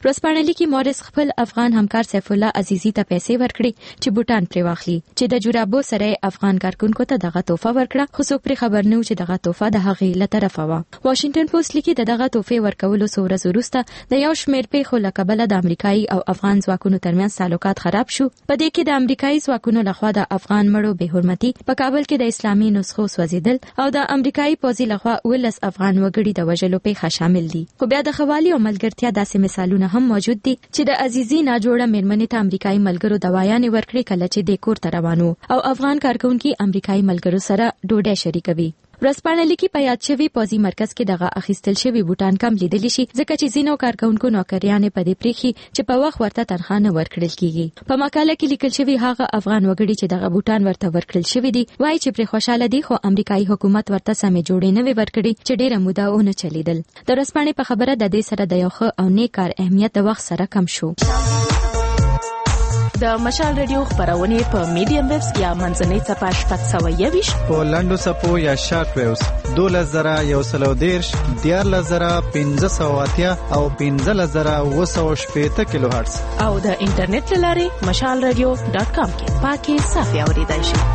Speaker 1: ورځپاڼه لیکي مورس خپل افغان همکار سیف الله عزیزي ته پیسې ورکړي چې بوټان پرې واخلي چې د جورابو سره افغان کارکونکو ته دغه تحفه ورکړه خو څوک پرې خبر نه و چې دغه تحفه د هغې له طرفه وه. واشنگټن پوسټ لیکي دغه تحفې ورکولو څو ورځې وروسته د یو شمېر پیښو له کبله د امریکایي او افغان ځواکونو ترمنځ تعلقات خراب شو. په دې کې د امریکایي ځواکونو لخوا د افغان مړو بې حرمتي په کابل کې د اسلامي نسخو سوځیدل او د امریکایي پوځي لخوا 19 افغان وګړي د وژلو پیښه شامل دي. خو بیا د خوالي او ملګرتیا داسې مثالونه هم موجود دي چې د عزیزي ناجوړه میرمنې ته امریکایي ملګرو دوايانې ورکړي کله چې د کور ته روانو او افغان کارکونکي امریکایي ملګرو سره ډوډۍ شریکوي. ورځپاڼه لیکي په یاد شوي پوځي مرکز کې دغه اخیستل شوي بوټان کم لیدلی شي ځکه چې ځینو کارکونکو نوکریانې په دې پریخي چې په وخت ورته تنخواه نه ورکړل کیږي. په مقاله کې لیکل شوی هغه افغان وګړي چې دغه بوټان ورته ورکړل شوی دي وایي چې پر خوشاله دي خو امریکایي حکومت ورته سمې جوړې نه وي ورکړي چې ډیره موده ونه چلیدل. د ورځپاڼې په خبره د دې سره د یو ښه او نیک کار اهمیت د وخت سره کم شو.
Speaker 4: د مشال ریډیو خبرونه په میډیم ویوز یا منځنۍ څپه 720
Speaker 21: په لاندو څپو یا شارټ ویوز 12110 14580 او 15780 کیلو هرتز
Speaker 4: او د انټرنیټ لارې mashalradio.com کې پاکي صافي اوریدای شي.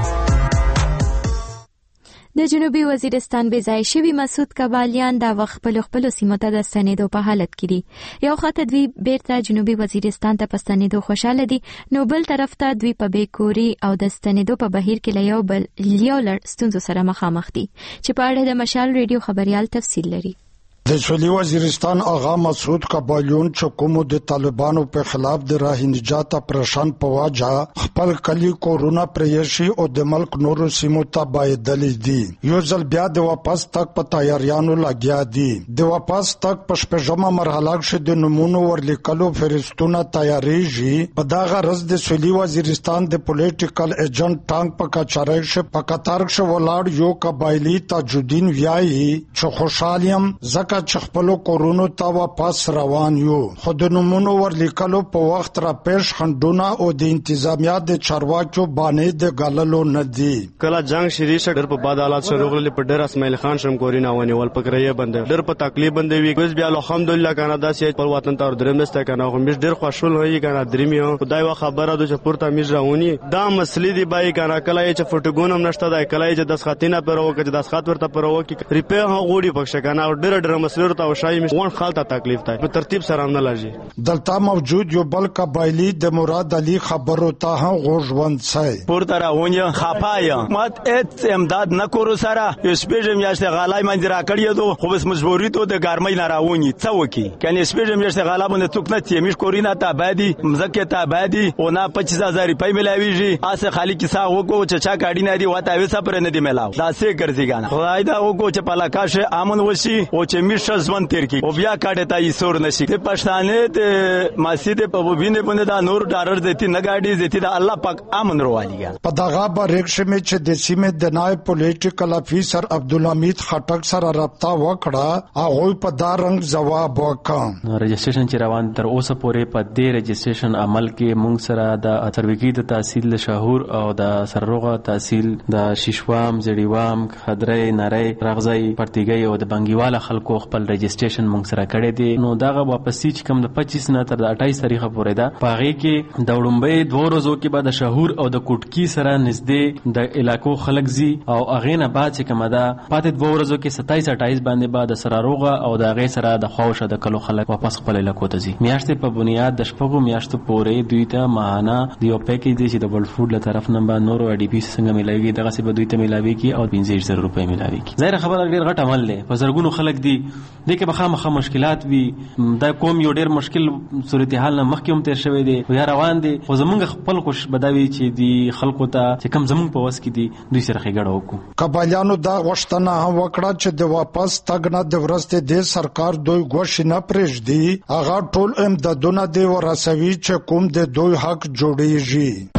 Speaker 1: د جنوبي وزیرستان بې ځای شوي مسعود کبالیان دا وخت خپل سیمو ته د ستنېدو په حالت کې دي. یو خاطر دوی بیرته جنوبي وزیرستان ته په ستنېدو خوشاله دي نو بل طرف ته دوی په بیکوري او د ستنېدو په بهیر کې له یو لړ ستونزو سره مخامخ دي چې په اړه د مشال ریډیو خبريال تفصیل لري.
Speaker 22: د سویلي وزیرستان آغا مسعود کبالیون چې کومو د طالبانو په خلاف د راه نجات اپریشن په واجه خپل کلی کورونه پریشي او د ملک نورو سیمو ته بایدلې دي. یو ځل بیا د واپس تک په تیاریانو لګیا دي. د واپس تک په شپږمه مرحله کې د نمونو ورلیکلو فرستونه تیاریږي. په دا غرض د سویلي وزیرستان د پولیټیکل ایجنټ ټانک په کچارۍ کې په قطار کې ولاړ یو قبایلی تاجودین ویایي چې خوشالیم زکه چې خپل کورونو ته واپس روان یو خو د نمونو ورلیکلو په وخت را پېښ خندونه او د انتظامیه د چارواکو باندې د غللو نه دي.
Speaker 23: کله جنگ شری شه ډېر په باد حالات سره غلل په ډېر اسماعیل خان شم کورینا ونیول پکړې بند ډېر په تکلیف بندې وی کوز بیا الحمدلله کنه داسې په وطن ته درمسته کنه خو مش ډېر خوشحال وي کنه درمیو خدای وا خبره د چپورته میز راونی دا مسلې دی بای کنه کله چې فټګونم نشته دا کله چې د خاتینه پر وکړه چې د خات ورته پر وکړه ریپیر ها غوړي پښه کنه ډېر مسلې ته وشای مش ون خالته تکلیف ته په ترتیب سره نه لږی
Speaker 22: دلته موجود یو بل قبایلی د مراد علي خبرو ته هم غوښوند سای
Speaker 8: پورته راونی خپایا مات ات امداد نکورو سره اسپېژم یاشته غالای منځرا کړی دو خو بس مجبوری ته د ګرمۍ نه راونی څوکي کني اسپېژم یاشته غالا باندې څوک نه تیمیش کورینا ته بعدي مزکه ته بعدي او نه 25000 روپۍ ملاویږي اسه خالی کیسه وکړو چې چا گاډی نه دی وته وسه پر نه دی ملاو دا سه ګرځي ګان خدای دا وکړو چې پلاکاشه امن وشي او چې میشه ځوان تیر کی او بیا کاټه تا یې سور نشي د پښتانه د مسجد په وبینه باندې دا نور ډالر دیتی نه گاډي دیتی دا الله پاک امن روالي
Speaker 22: په دغه بریښه می چې د سیمې د نائب پولیټیکل افیسر عبدالحمید خټک سره رابطه وکړه هغه په دا رنګ جواب وکړ.
Speaker 24: رجسټریشن چې روان تر اوسه پورې په دې رجسټریشن عمل کې مونږ سره د اترویګي د تحصیل له شاهور او د سرروغه تحصیل د شیشوام زړیوام خدرې نری رغزي پرتګي او د بنګیواله خلکو خپل رجسټریشن مونږ سره کړی دی. نو داغه واپسی چې کوم د 25 نه تر 28 تاریخه پورې ده پاغه کې د وړمبې 2 ورځو کې بعد شاهور او د کوټکی سره نږدې د علاقو خلک زی او اغه نه بعد چې کومه ده پاتې 2 ورځو کې 27 28 باندې بعد سراروغه او د اغه سره د خوښه د کلو خلک واپس خپل علاقو ته زی. میاشتې په بنیاد د شپږو میاشتو پورې دوی ته ماهانه دیو پیکیج دی چې د ورلد فود له طرف نه به نورو ای ډی پی څنګه ملایوي دغه څه به دوی ته ملاوي کی او 25000 روپۍ ملاوي کی. ظاهر خبره ډیر غټ عمل دی په زرګونو خلک دی د کې بخامخه مشکلات وي دا کوم یو ډیر مشکل صورتحال نه مخکې هم تیر شوی دی یا روان دی خو زمونږ خپل خوش بداوي چې دی خلکو ته چې کم زمونږ په وس کې دی دوی سره ښېګړه وکړو.
Speaker 22: قبایلیانو دا غوښتنه هم وکړه چې د واپس تګ نه د ورستې د سرکار دوی غوښ نه پرېږدي هغه ټول امدادونه دی ورسوي چې کوم د دوی حق جوړیږي.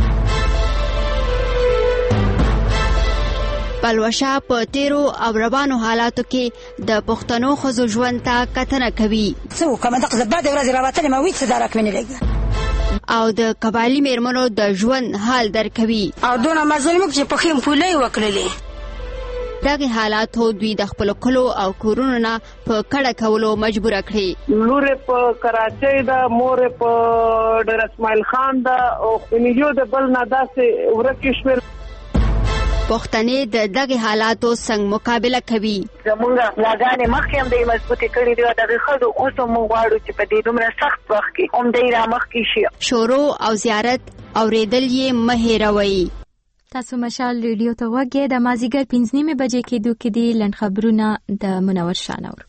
Speaker 25: پلوشه په تیرو او روانو حالاتو کې د پښتنو ښځو ژوند ته کتنه کوي
Speaker 26: څو کومه دغه بعد ورځ راوتلې ما وې څه درک مې نه لګي
Speaker 25: او د قبایلی میرمنو د ژوند حال درکوي
Speaker 26: او دونه مظلوم چې په خیم پولې وکړلې
Speaker 25: دغه حالاتو دوی د خپل کلو او کورونو نه په کډه کولو مجبور کړي.
Speaker 2: لور په کراچۍ دا مور په ډیر اسماعیل خان دا او خنیجو د بل نه داسې ورکه شول.
Speaker 25: پښتنې د دغه حالاتو څنګه مقابله کوي؟
Speaker 3: زمونږ لاګانې مخکې هم د مضبوطې کړي دي، دغه ښځو اوس هم موږ غواړو چې په دې دومره سخت وخت کې هم دی را مخکې شي.
Speaker 25: شورو او زیارت اورېدل یې مه هېروئ.
Speaker 1: تاسو مشال ریډیو ته وګورئ. د مازیګر 5:30 بجې کېدو کې دي لنډ خبرونه د منور شانور.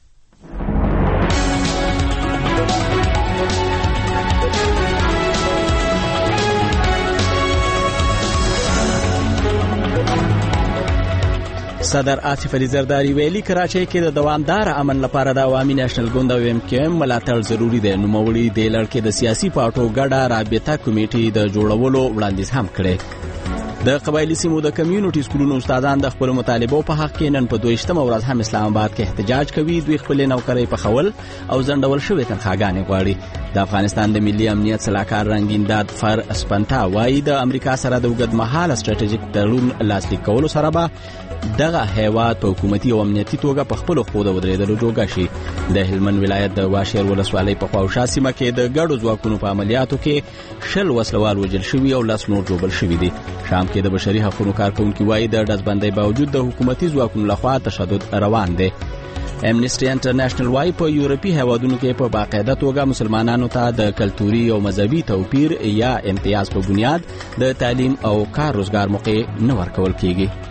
Speaker 5: صدر آصف علي زرداری ویلي کراچۍ کې د دوامدار امن لپاره د عوامي نېشنل ګوند او MKM ملاتړ ضروری دی. نوموړي د لړ کې د سیاسي پارټو ګډه رابطه کمیټې د جوړولو وړاندیز هم کړی. د قبایلی سیمو د کمیونټي سکولونو استادان د خپل مطالبو په حق کې نن په 22 ورځ هم اسلام آباد کې احتجاج کوي. دوی خپل نوکرۍ په خول او ځنډول شوې تنخواګانې غواړي. د افغانستان د ملي امنیت صلاحکار رنگین داد فر اسپنتا وایي د امریکا سره د اوږدمهاله سټریټیژیک تړون لاسلیک کولو سره به دغه هیواد په حکومتي او امنیتي توګه په خپل خو د ودرېدلو جوګه شي. د هلمند ولایت د واشیر ولسوالۍ په خواوشا سیمه کې د ګډو ځواکونو په عملیاتو کې 10 وسلوال وژل شوي او 10 نور ژوبل شوي دي. شام کې د بشري حقوقو کارکونکي وایي د ډزبندۍ باوجود د حکومتي ځواکونو لخوا تشدد روان دی. امنیسټي انټرنیشنل وايي په یورپي هیوادونو کې په باقاعده توګه مسلمانانو ته د کلتوري او مذهبي توپیر یا امتیاز په بنیاد د تعلیم او کار روزګار موقع نه ورکول کیږي.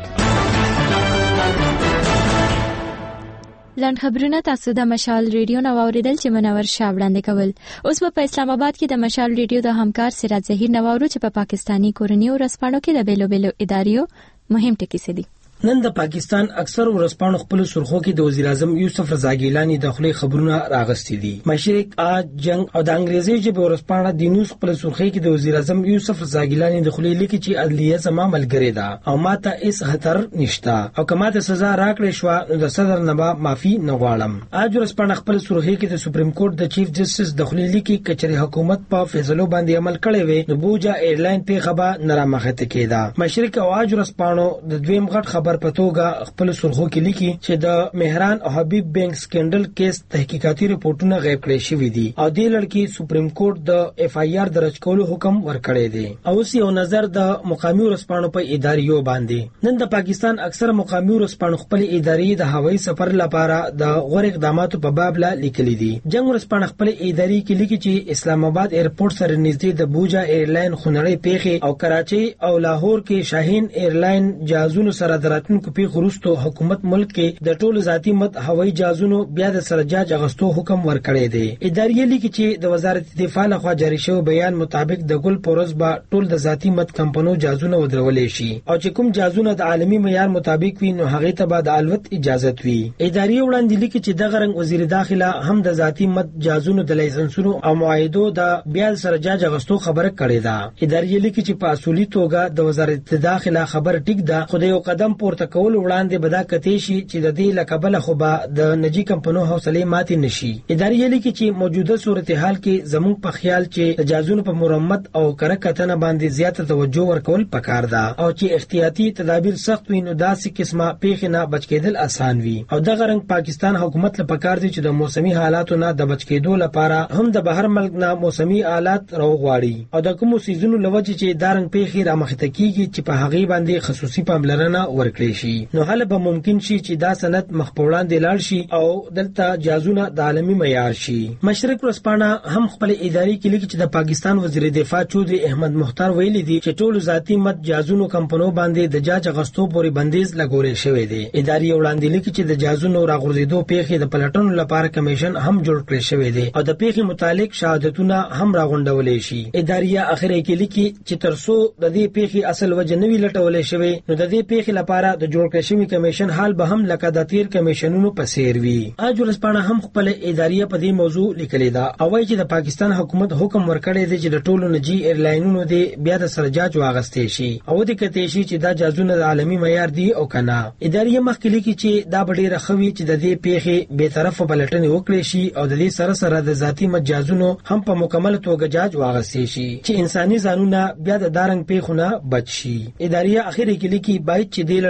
Speaker 1: لنډ خبرونه تاسو د مشال ریډیو نو اوریدل چې منور شاه وړاندې کول. اوس په اسلام آباد کې د مشال ریډیو د همکار سراج ظهیر نوورو چې په پاکستانی کورنۍ او رسپانو کې د بیلو بیلو اداریو مهم ټکي سدي.
Speaker 12: نن د پاکستان اکثر ورسپانو خپل سرخو کې د وزیر اعظم یوسف رضا ګیلانی د خپل خبرونه راغستې دي. مشرق آج جنگ او د انګریزي ژبه ورسپانه د نیوز خپل سرخي کې د وزیر اعظم یوسف رضا ګیلانی د خپل لیکي چې عدلیه زما ملګری ده او ماته هیڅ خطر نشته او کما ته سزا راکړې شو نو د صدر نه معافي نه غواړم. آج ورسپانه خپل سرخي کې د سپریم کورټ د چیف جسټس د خپل لیکي کچري حکومت په فیصلو باندې عمل کړی وي نو بوجا ایرلاین په خبره نرامخته کېده. مشرق او آج ورسپانو د دویم غټ خبر پتوګه خپل سرخو کې لیکي چې د مهران او حبیب بینک سکینډل کیس تحقیقاتي رپورټونه غیب کړي شوی دي او د لړکی سپریم کورټ د FIR درج کولو حکم ورکړی دی. او یو نظر د مقامی ورسپانو په اداریو باندې. نن د پاکستان اکثر مقامی ورسپانو خپل ادارې د هوایي سفر لپاره د غوړ اقداماتو په باب لا لیکلي دي. جنگ ورسپانو خپل ادارې کې لیکي چې اسلام آباد ایرپورټ سره نږدې د بوجا ایرلاین خونړی پیښې او کراچۍ او لاهور کې شاهین ایرلاین جهازونو سره دراتونکو خروستو حکومت ملک کې د ټولو ذاتی مت هوایي جهازونو بیا د سرجاج اغستو حکم ورکړی دی. ادارې لیکي چې د وزارت دفاع لخوا جاری شوی بیان مطابق د ګل پورز با ټول د ذاتی مت کمپنو جهازونه ودرولې شي او چې کوم جهازونه د عالمي معیار مطابق وي نو هغه ته به د الوت اجازه وي. ادارې وړاندې لیکي چې د غرنګ وزیر داخله هم د ذاتی مت جهازونو د لایسنسونو او معاهدو د بیا سرجاج اغستو خبره کړې ده. ادارې لیکي چې په اصولي توګه د وزارت داخله خبر ټیک ده خو د یو قدم پورته کول وړاندې بدا کته شي چې د دې لقبله خو به د نجی کمپنو حوصله ماتي نشي. ادارې لیکي چې موجوده صورتحال کې زموږ په خیال چې جازونو په مرمت او کرکټنه باندې زیاته توجه ورکول پکار ده او چې احتیاطي تدابیر سخت وي نو داسې قسمه پیښه نه بچ کېدل آسان وي. او د غرنګ پاکستان حکومت لپاره پکار دي چې د موسمي حالاتو نه د بچ کېدو لپاره هم د بهر ملک نه موسمي آلات راوغواړي او د کوم سيزونو لوجه چې دارنګ پیښه را مخته کیږي چې په هغه باندې خصوصي پاملرنه ورکړي شي نو حل به ممکن شي چې دا سند مخپوړان دی لاړ شي او دلته جازونه د عالمي معیار شي. مشرق ورسپانه هم خپل اداري کې لیکي چې د پاکستان وزیر دفاع چودري احمد مختار ویلي دي چې ټول ذاتی مت جازونو کمپنو باندې د جاج غستو پورې بندیز لګولې شوی دی. اداري وړاندې لیکي چې د جازونو راغورځېدو پیښې د پلټنو لپاره کمیشن هم جوړ کړی شوی دی او د پیښې متعلق شهادتونه هم راغونډولې شي. اداري اخر کې لیکي چې ترڅو د دې پیښې اصل وجه نوی لټولې شوی نو د دې پیښې لپاره د جوړ کړی شوی کمیشن حال به هم لکه د تیر کمیشنونو په څیر وي. اج ورسپانه هم خپل اداري په دې موضوع لیکلې ده او وايي چې د پاکستان حکومت حکم ورکړی دی چې د ټولو نجی ایرلاینونو دی بیا د سرجاج واغستې شي او د کته شي چې دا جازونه د عالمي معیار دي او کنه. اداري مخکې لیکي چې دا ډیره خوي چې د دې پیښې به طرفه بلټنې وکړي شي او د دې سره سره د ذاتی مجازونو هم په مکمل توګه جاج واغستې شي چې انساني ځانونه بیا د دارنګ پیښونه بچ شي. اداري اخر کې لیکي باید چې د لړ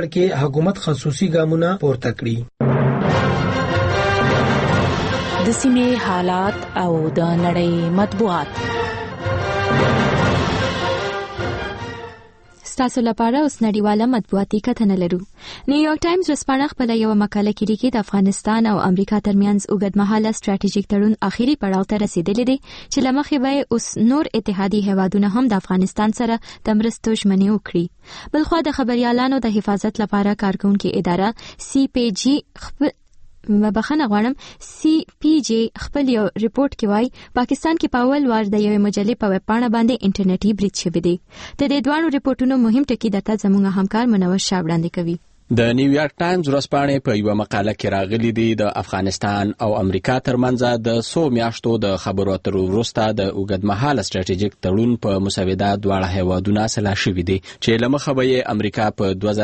Speaker 12: کې حکومت خصوصي ګامونه پورته کړي.
Speaker 4: د سیمې حالات او د نړۍ مطبوعات.
Speaker 1: تاسو لپاره اوس نړیواله مطبوعاتي کتنه لرو. نیویارک ټایمز ورځپاڼه خپل یو مقاله کې لیکي د افغانستان او امریکا ترمنځ اوږدمهاله ستراتیژیک تړون اخیری پړاو ته رسیدلی دی چې لمخې به اوس نور اتحادي هیوادونه هم د افغانستان سره د مرستو ژمنې وکړي. بلخوا د خبريالانو د حفاظت لپاره کارکونکو اداره CPG خپل یو ریپورت کې وایي پاکستان کې په اول وار د یوې مجلې په ویب پاڼه باندې انټرنیټي بریچ شوی دی. د دې دوه ریپورتونو مهم ټکي درته زموږ همکار منور شاه وړاندې کوي.
Speaker 5: د نیویارک ټایمز ورځپاڼې په یو مقاله کې راغلي دي د افغانستان او امریکا ترمنځ د 100 میاشتو د خبرو اترو وروسته د اوږدمهاله ستراتیژیک تړون په مسوده دواړه هیوادونه سلا شوي دي چې لمخه به امریکا په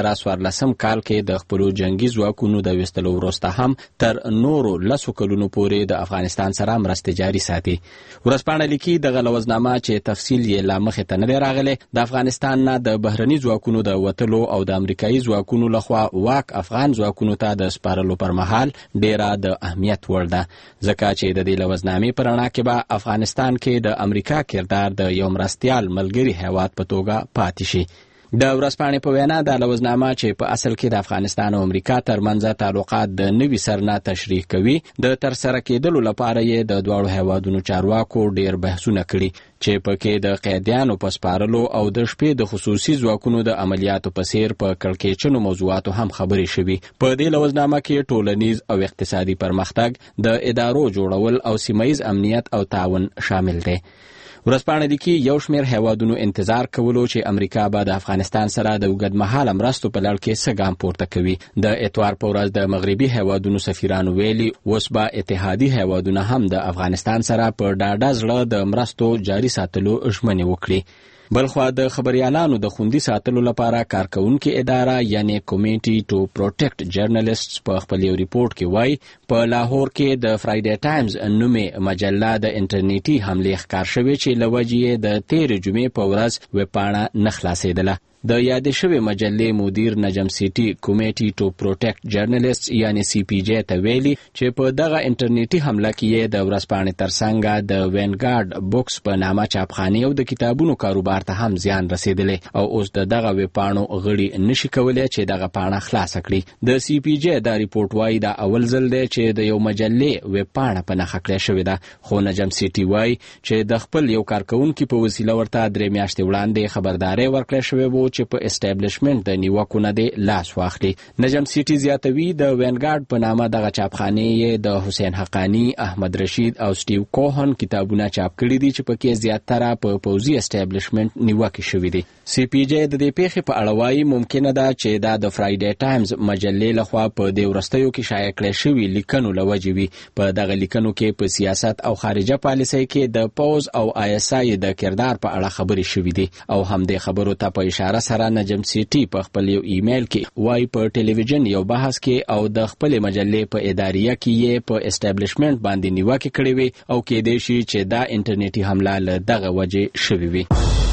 Speaker 5: 2014 کال کې د خپل جنگي ځواکونو د وستلو وروسته هم تر نورو 10 کلونو پورې د افغانستان سره مرستې جاري ساتي. ورځپاڼه لیکي د غلوزنامه چې تفصیل یې لا مخه ته نه راغلی د افغانستان نه د بهرني ځواکونو د وتلو او د امریکایي ځواکونو لخوا واک افغان ځواکونو ته د سپارلو پر مهال ډیره د اهمیت وړ ده ځکه چې د دې لوزنامې پر اړه کې به افغانستان کې د امریکا کردار د یو مرستيال ملګری هیواد په توګه پاتې شي. د ورځپاڼې په وینا د لوزنامه چې په اصل کې د افغانستان او امریکا ترمنځ تعلقات د نوي سرنه تشریح کوي د ترسره کېدلو لپاره یې د دواړو هیوادونو چارواکو ډیر بحثونه کړي چې پکې د قیدیانو په سپارلو او د شپې د خصوصي ځواکونو د عملیاتو په څیر په کړکېچنو موضوعاتو هم خبرې شوي. په دې لوزنامه کې ټولنیز او اقتصادي پرمختګ د ادارو جوړول او سیمه‌ییز امنیت او تعاون شامل دي. ورځپاڼه لیکي یو شمېر هیوادونو انتظار کولو چې امریکا به د افغانستان سره د اوږدمهاله مرستو په لړ کې څه ګام پورته کوي. د اتوار په ورځ د مغربي هیوادونو سفیرانو ویلي اوس به اتحادي هیوادونه هم د افغانستان سره په ډاډه زړه د مرستو جاري ساتلو ژمنې وکړي. بلخوا د خبريالانو د خوندي ساتلو لپاره کارکونکو اداره یعنی کمیټي ټو پروټیکټ جرنالیستس په خپل یو ریپورت کې وایي په لاهور کې د فرایډے ټایمز نومې مجله د انټرنیټي حملې ښکار شوې چې لوجې د 13 جمعې په ورځ وپاڼه نه خلاصېدله. د یاد شوی مجلې مدیر نجم سیټي کمیټي ټو پروټیکټ جرنالیستس یعنی CPJ ته ویلي چې په دغه انټرنیټي حمله کې د ورځپاڼې ترڅنګ د وینګارد بوکس په نامه چاپخانه او د کتابونو کاروبار ته هم زیان رسیدلی او اوس دغه وپاڼو غړي نشي کولای چې دغه پاڼه خلاص کړي. د CPJ دا ریپورت وایي دا اول ځل دی چې د یو مجلې وپاڼه په نخښه کړې شوې ده. خو نجم سیټي وایي چې د خپل یو کارکونکو په وسیله ورته 3 میاشتې وړاندې خبرداري ورکړې شوې وو چې په اسټابلیشمنت د نیوکو نه دی لاس واخلي. نجم سیټي زیاتوي د وینګارد په نامه دغه چاپخانه یې د حسین حقانی، احمد رشید او سټیو کوهن کتابونه چاپ کړي دي چې پکې زیاتره په پوزي اسټابلیشمنت نیوکه شوې دي. CPJ د دې پیښې په اړه وایي ممکنه ده چې دا د فرایډے ټایمز مجلې لخوا په دې ورستیو کې شایع کړي شوی لیکنو لوجې وي. په دغه لیکنو کې په سیاست او خارجه پالیسۍ کې د پوز او ISI د کردار په اړه خبرې شوې دي او هم د خبرو ته په اشاره سره نجم سیټي په خپل یو ایمیل کې وایي په ټلویزیون یو بحث کې او د خپل مجلې په اداریه کې یې په اسټابلیشمنت باندې نیوکه کړې وي او کې دی چې دا انټرنیټي حمله له دغه وجې شوې وي.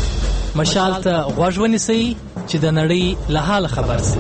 Speaker 14: مشال ته غوږ ونیسئ چې د نړۍ له حال خبر شئ.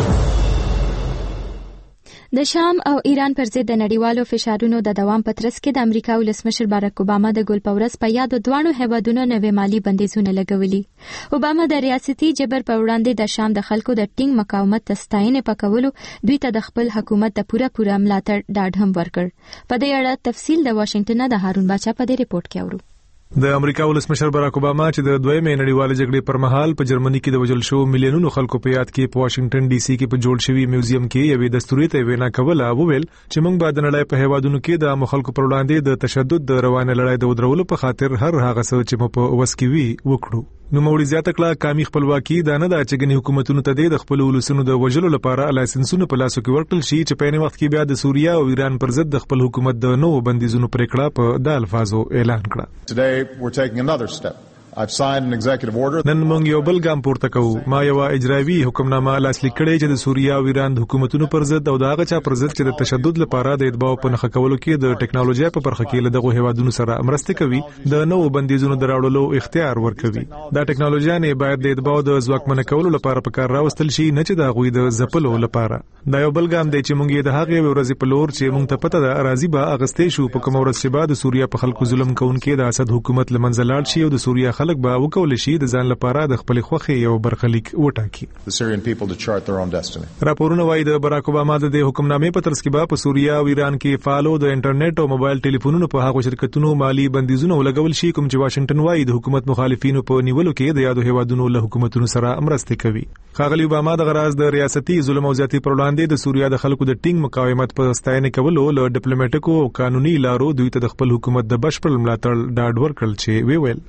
Speaker 1: د شام او ایران پر ضد د نړیوالو فشارونو د دوام په ترڅ کې د امریکا ولسمشر باراک اوباما د ګل پورس په یاد دوانو هیوادونو نوې مالی بندیزونه لګولي. اوباما د ریاستي جبر په وړاندې د شام د خلکو د ټینګ مقاومت تستاینې پکولو دوی ته د خپل حکومت د پوره ملاتړ ډاډ هم ورکړ. په دې اړه تفصیل د واشنگټن نه د هارون باچا په دې ریپورت کې اورو.
Speaker 6: د امریکا ولسمشر باراک اوباما چې د دویمې نړیوالې جګړې پر مهال په جرمني کې د وژل شو میلیونونو خلکو په یاد کې په واشنگټن DC کې په جوړ شوی میوزیم کې یوې دستوري ته وینا کوله وویل چې موږ به د نړۍ په هیوادونو کې د عام خلکو پر وړاندې د تشدد د روانه لړۍ د ودرولو په خاطر هر هغه څه چې مو په وس کې وي وکړو. نو موري زیاته کړه قومي خپلواکي دا نه ده چې ګنې حکومتونو ته د خپل ولسونو د وژلو لپاره لایسنسونه په لاسو کې ورکړل شي چې په یوه وخت کې بیا د سوریه او ایران پر ضد د خپل حکومت د نوو بندیزونو پریکړه په د الفاظو اعلان کړه.
Speaker 7: Today we're taking another step
Speaker 6: نن موږ یو بل ګام پورته کوو. ما یو اجرایي حکمنامه لاسلیک کړې چې د سوریه او ایران د حکومتونو پر ضد او د هغه چا پر ضد چې د تشدد لپاره د اتباع په نخښه کولو کې د ټکنالوژي په برخه کې له دغه هیوادونو سره مرسته کوي د نوو بندیزونو دراوړلو اختیار ورکوي. دا ټکنالوژي باید د اتباع د ځواکمن کولو لپاره په کار راوستل شي، نه چې د غوي د زپلو لپاره. دا یو بل ګام دی چې موږ د هغه ورځې په لور چې موږ ته پته ده راځي به اغستې شو په کوم ورځ چې بعد سوریه په خلکو ظلم کوونکې د اسد حکومت لمنځه لاړ شي او د سوریه خلک به وکول شي د ځان لپاره د خپل خوخي یو برخلیک وټاکي. راپورونه وايي د براک اوباما د حکمنامې په ترڅ کې به په سوریه او ایران کې فعالو د انټرنیټ او موبایل ټلیفونونو په هغو شرکتونو مالی بندیزونه ولګول شي کوم چې واشنگټن وايي د حکومت مخالفینو په نیولو کې د یادو هیوادونو له حکومتونو سره مرسته کوي. ښاغلي اوباما د غراز د ریاستي ظلم او زیاتي پر وړاندې د سوریه د خلکو د ټینګ مقاومت په ستاینه کولو له ډیپلوماټیکو او قانوني لارو دوی ته د خپل حکومت د بشپړ ملاتړ ډاډ ورکړل چې ویل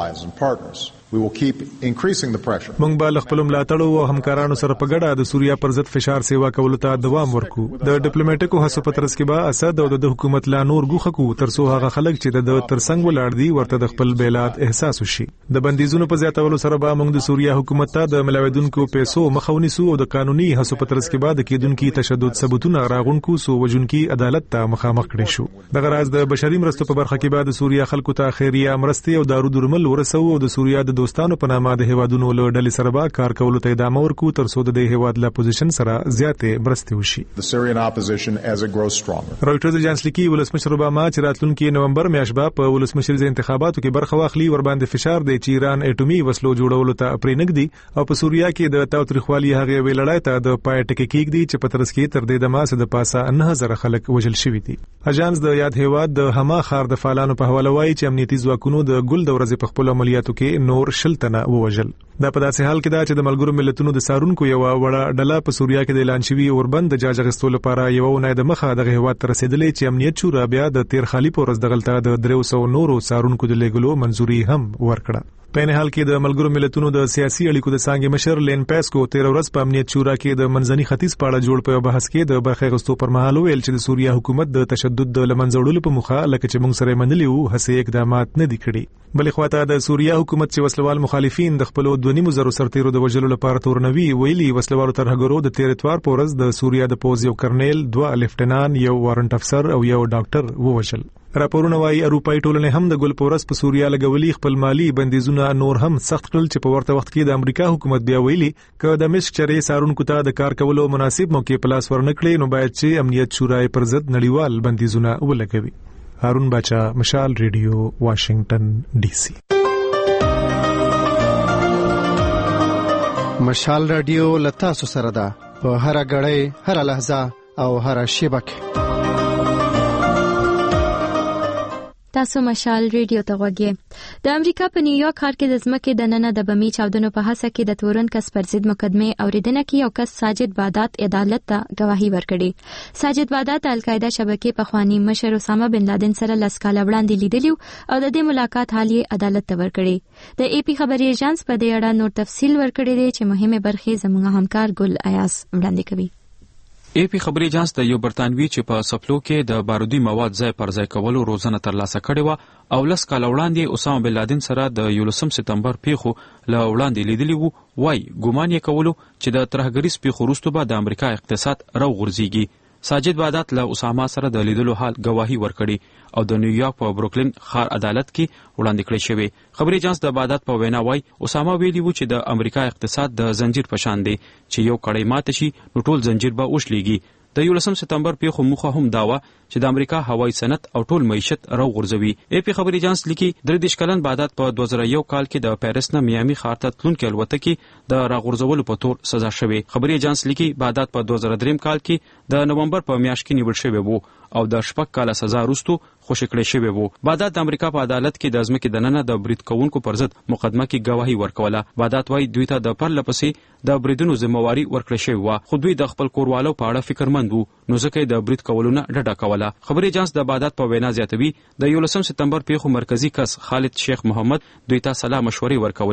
Speaker 6: موږ به خپل ملاتړ او همکارانو سره په ګډه د سوریه پر ضد فشار سیوا کولو ته دوام ورکو. د ډیپلوماټیکو هڅو په ترڅ کې به اسد او د حکومت لا نور ګوښه کو ترڅو هغه خلک چې د ترڅنګ ولاړ دي ورته د خپل بیلات احساس وشي. د بندیزونو په زیاتولو سره به موږ د سوریه حکومت ته د ملاویدونکو پیسو مخاوني سو او د قانوني هڅو په ترڅ کې به د کېدونکو تشدد ثبوتونه راغونکو سو وجونکي عدالت ته مخامخ کړي شو. د غراز د بشري مرستو په برخه کې به د سوریه خلکو ته خیریه مرستې او دارو درمل ورسو او د سوریه د دوستانو په نامه د هیوادونو له ډلې سره به کار کولو ته ادامه ورکو ترڅو د هیواد له اپوزیشن سره زیاتې مرستې وشي. رويټرز اجنس لیکي ولسمشر اوباما چې راتلونکي نومبر میاشت به په ولسمشریزه انتخاباتو کې برخه واخلي ورباندې فشار دی چې ایران اټومي وسلو جوړولو ته پرېنګدي او په سوریه کې د تاوتریخوالي هغه ویلړای ته د پای ټکی کېږدي چې په ترڅ کې تر دې د ماسه د پاسه 9000 خلک وژل شوي دي. اجنس د یاد هیواد د هما خار د فعالانو په حواله وایي چې امنیتي ځواکونو د ګل د ورځې په خپل عملیاتو کې نور شلتنه ووجل. دا په داسې حال کې دا چې د ملګرو ملتونو د سارونکو یو وړه ډله په سوریه کې د اعلان شوی اوربند د جاج غستو لپاره یو نه د مخه د هیواد تر رسیدلې چې امنیت شورا بیا د تیر خالی پورز د غلطه د 300 نورو سارونکو د لګلو منزوري هم ورکړه. په نه حال کې د ملګرو ملتونو د سیاسي اړیکو د څنګه مشر لین پیسکو 13 ورځ په امنیت شورا کې د منځني ختیځ په اړه جوړ په بحث کې د برخه غستو پر مهال ویل چې د سوریه حکومت د تشدد د لمنځوړلو په مخه لکه چې موږ سره منلي وو هڅه اقدامات نه دي کړي. بلې خواته د سوریه حکومت چې وسلوال مخالفین د خپل 2.5 سرتیرو د وژلو لپاره تورنوي ویلي وسلوالو ترهګرو د 13 اتوار په ورځ د سوریه د پوز یو کرنیل 2 لیفټنان یو وارنټ افسر او یو ډاکټر ووژل. راپورونه وايي اروپאי ټولنې هم د ګل پورس په سوریه لګولي خپل مالی بندیزونه نور هم سخت کړل چې په ورته وخت کې د امریکا حکومت بیا ویلي ک د مشک چرې سارونکو ته د کار کولو مناسب موقع پلاس ورنکړي نو باید چې امنیت شورای پر ضد نړیوال بندیزونه ولګوي. هارون باچا، مشال ریډیو، واشنگټن ډي سي.
Speaker 21: مشال ریډیو لتا سره ده په هر غړې هر لحظه او هر شیبه کې.
Speaker 1: تاسو مشال ریډیو ته غوږی. د امریکا په نیویارک ښار کې د ځمکې د ننه د بمي چاودنو په هڅه کې د تورن کس پر ضد مقدمه اوریدنه کې یو کس ساجد بادات عدالت ته گواهی ورکړي. ساجد بادات د القاعده شبکې په خوانی مشر اسامه بن لادن سره لاس کال وړاندې لیدلی او د دې ملاقات حال یې عدالت ته ورکړي. د ای پی خبري ایجنس په دې اړه نور تفصیل ورکړي دي چې مهمه برخې زموږ همکار ګل ایاس وړاندې کوي.
Speaker 19: ای پی خبري ایجنس د یو برتانوي چې په سپلو کې د بارودي مواد ځای پر ځای کولو روزنه ترلاسه کړې و او لس کال وړاندې اسامه بن لادن سره د 11 سپتمبر پیښو له وړاندې لیدلی وو. وای ګومان یې کولو چې د ترهګریز پیښو وروسته به د امریکا اقتصاد راوغورځيږي. ساجد بادات له اسامه سره د لیدلو حال گواهی ورکړي او د نیویارک په بروکلین ښار عدالت کې وړاندې کړی شوی. خبري ایجنس د بادات په وینا وای اسامه ویلي وو چې د امریکا اقتصاد د زنجیر په شان دی چې یو کړی مات شي نو ټول زنجیر به وشلېږي. د 11 سپتمبر پیښو موخه هم داوا چې د امریکا هوایي صنعت او ټول معیشت راوغورځوي. ای پی خبري ایجنس لیکي 23 کلن بادات په 2001 کال کې د پیرس نه میامي ښار ته تلونکي الوتکې د راغورځولو په تور سزا شوی. خبري ایجنس لیکي بادات په 2003 کال کې د نومبر په میاشت کې نیول شوی وو او د 6 کال سزا وروسته خوشی کړی شوی وو. بادات د امریکا په عدالت کې د ځمکې د ننه د برید کوونکو پر ضد مقدمه کې گواهی ورکوله. بادات وايي دوی ته د پرلپسې د بریدونو ذمہواری ورکړل شوی و خو دوی د خپل کوروالو په اړه فکرمند وو نو ځکه د برید کولو نه ډډه کوله. خبري ایجنس د بادات په وینا زیاتوي د 11 سپتمبر پیښو مرکزی کس خالد شیخ محمد دوی ته سلام مشورې ورکولې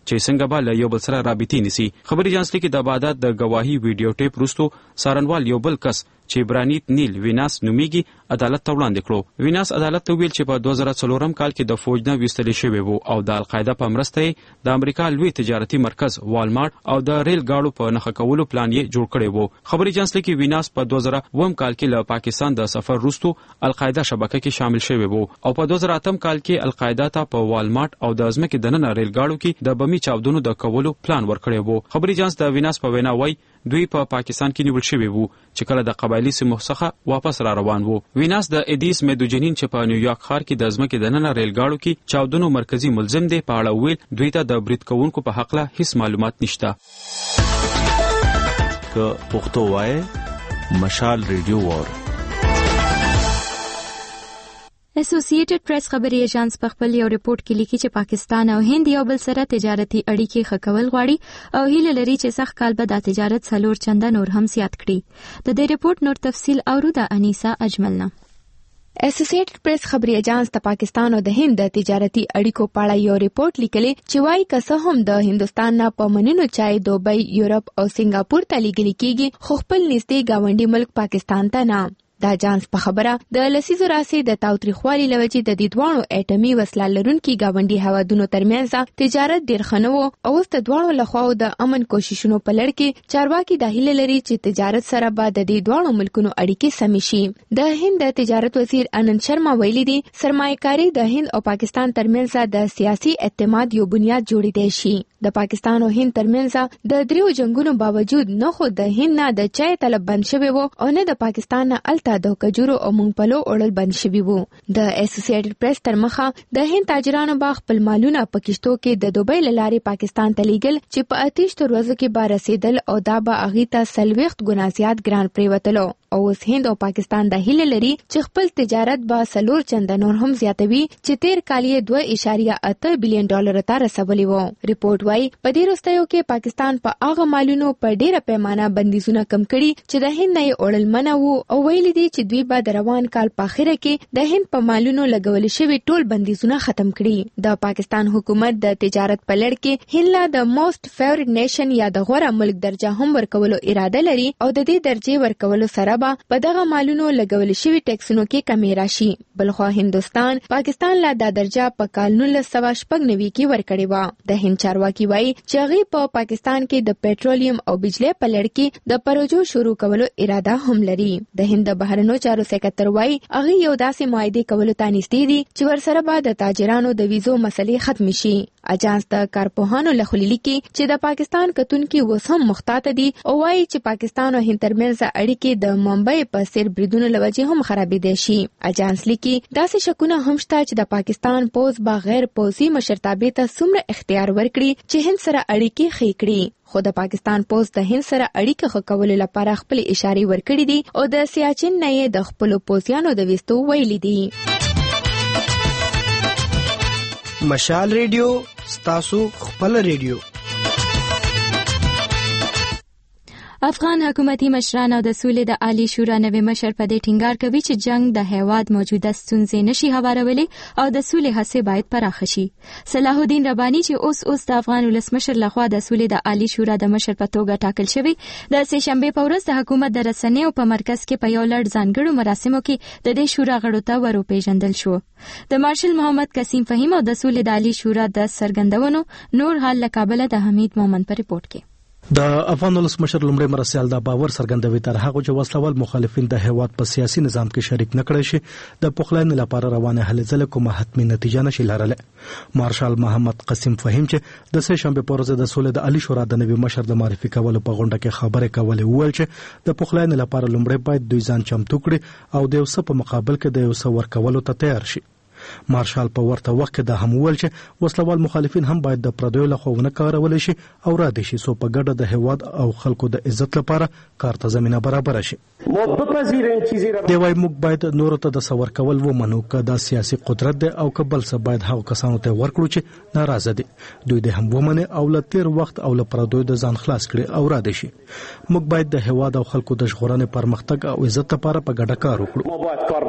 Speaker 19: چې څنګه به له یو بل سره رابطې نیسي. خبري اژانس لیکي د عبادت د گواهی ویډیو ټیپ وروستو څارنوال یو بل کس چې برانیت نیل ویناس نومیږي عدالت ته وړاندې کړو. ویناس عدالت ته ویل چې په 2004 کال کې د فوج نه ویستل شوی وو او د القاعده په مرسته د امریکا لوی تجارتي مرکز والمارټ او د ریل گاډو په نښه کولو پلان یې جوړ کړی وو. خبري اژانس لیکي ویناس په 2009 کال کې له پاکستان د سفر وروستو القاعده شبکه کې شامل شوی وو او په 2008 کال کې القاعده ته په والمارټ او د ځمکې دننه ریل گاډو کې د بمي چاودنو د کولو پلان ورکړی وو. خبري اژانس د ویناس په وینا وایي دوی په پاکستان کې نیول شوی وو چې کله د قبایلی سیمو څخه واپس را روان وو. ویناس د ادیس میدوجنین چې په نیویارک ښار کې د ځمکې دننه ریل گاډو کې چاودنو مرکزی ملزم دی په اړه ویل دوی ته د برید کوونکو په حق له هیڅ معلومات نشته.
Speaker 7: که پښتو وای مشال ریډیو وار.
Speaker 1: اسوسییټډ پریس خبري اژانس په خپل یو ریپورت کې لیکي چې پاکستان او هند یو بل سره تجارتي اړیکې ښه کول غواړي او هیله لري چې سخت کال به د تجارت څلور چنده نور هم زیات کړي. د دې ریپورت نور تفصیل اورو د انیسا اجملنا.
Speaker 9: اسوسییټډ پریس خبري اژانس ته پاکستان او د هند د تجارتي اړیکو په اړه یو ریپورت لیکلی چې وايي که څه هم د هندستان نه په مننو چای دوبۍ یورپ او سنگاپور ته لیږل کېږي خو خپل نږدې گاونډي ملک پاکستان ته نه. دا اژانس په خبره د لسیزو راځي د تاوتریخوالي لوجې د دې دوانو اټومي وسله لرونکي گاونډي هوادونو ترمنځ تجارت ډیر خنو او د دوانو لخوا د امن کوششونو په لړ کې چارواکي د هیله لري چې تجارت سره به د دې دوانو ملکونو اړیکې سمې شي. د هند د تجارت وزیر آنند شرما ویلي دي سرمایه‌کاري د هند او پاکستان ترمنځ د سیاسي اعتماد یو بنیاد جوړیدای شي. د پاکستان او هند ترمنځ د دریو جنگونو باوجود نه خو د هند نه د چای طلب بند شوی وو او نه د پاکستان نه الته د کجورو او مونږپلو اورل بند شوی وو. د اسوسییټډ پریس تر مخه د هند تاجرانو با خپل مالونه په کشتو کې د دوبۍ لارې پاکستان ته لیږل چې په 28 ورځو کې به رسیدل او دا به اغه ته 40 ګنا زیات ګران پریوتلو او اوس هند او پاکستان د هیله لري چې خپل تجارت به سلور چنده نور هم زیاتوي چې تیر کال یې 2.8 بلین ډالر ته رسولي وو. ریپورت وايي په دې وروستیو کې پاکستان په هغه مالونو په ډیره پیمانه بندیزونه کم کړي چې د هند نه اورل منه وو او ویل دي چې دوی به د روان کال په اخره کې د هند په مالونو لګول شوی ټول بندیزونه ختم کړي. د پاکستان حکومت د تجارت په لړ کې هند لا د موست فیورټ نیشن یا د غوره ملک درجه هم ورکولو اراده لري او د دې درجه ورکولو سره په دغه مالونو لګول شوی ټیکسونو کې کمی راشي. بلخو هندستان پاکستان لا د درجه په کال 1996 کې ورکړی و. د هند چارواکي وایي چې هغه په پاکستان کې د پېټرولیم او بجلی په لړ کې د پروژو شروع کولو اراده هم لري. د هند بهرنیو چارو سکرټر وایي هغه یو داسې معاهده کولو ته نږدې دي چې ورسره به د تاجرانو د ویزو مسلې ختم شي. اجانس د کارپوهانو لخوا لیکي چې د پاکستان کتونکي اوس هم مختاط دي او وایي چې پاکستان او هند ترمنځ اړیکې د ممبئی په سیر بریدونو لوجې هم خرابېدای شي. اجانس لیکي داسې شکونه هم شته چې د پاکستان پوز بغیر پوزي مشرتابه ته څومره اختیار ورکړي چې هند سره اړیکې ښې کړي. خو د پاکستان پوز د هند سره اړیکې ښه کولو لپاره خپل اشارې ورکړي دي او د سیاچن نه یې د خپل پوزیانو د وستو ویلي دي.
Speaker 12: مشال ریډیو ستاسو خپل ریډیو.
Speaker 1: افغان حکومتي مشران او د سولې د عالی شورا نوی مشر په دې ټینګار کوي چې جنگ د هیواد موجوده ستونزې نشي هوارولې او د سولې هڅې باید پراخ شي. صلاح الدین رباني چې اوس د افغان ولسمشر لخوا د سولې د عالی شورا د مشر په توګه ټاکل شوی د سه شنبه په ورځ د حکومت د رسنیو په مرکز کې په یو لړ ځانګړو مراسمو کې د دې شورا غړو ته وروپېژندل شو. د مارشل محمد قسیم فهیم او د سولې د عالی شورا د سرګندونو نور حال له کابل د حمید مومن په ریپورت کې.
Speaker 10: د افغان ولسمشر لومړی مرستیال دا باور څرګندوي تر هغه چې وسلوال مخالفین د هیواد په سیاسي نظام کې شریک نکړي شي د پخلاینې لپاره روانه هلې ځلې کومه حتمي نتیجه نشي لرله. مارشال محمد قسیم فهیم چې د سه شنبه په ورځ د سولې د عالی شورا د نوي مشر د معرفي کولو په غونډه کې خبرې کولې وویل چې د پخلاینې لپاره لومړی باید دوی ځان چمتو کړي او د یو څه په مقابل کې د یو څه ورکولو ته تیار شي. مارشال په ورته وخت کې د هم ویل چې وسلوال مخالفین هم باید د پردیو لخوا ونه کارول شي او را دي شي سو په ګډه د هیواد او خلکو د عزت لپاره کار ته زمينه برابر شي. دی وايي موږ باید نور ته د سور کول ومنو که دا سیاسي قدرت دی او کبل څه باید هغه کسانو ته ورکړو چې ناراضه دي دوی د هم ومنه او لتیر وخت او له پردیو د ځان خلاص کړي او را دي شي. موږ باید د هیواد او خلکو د ژغورنې پرمختګ او عزت لپاره په ګډه کار وکړو.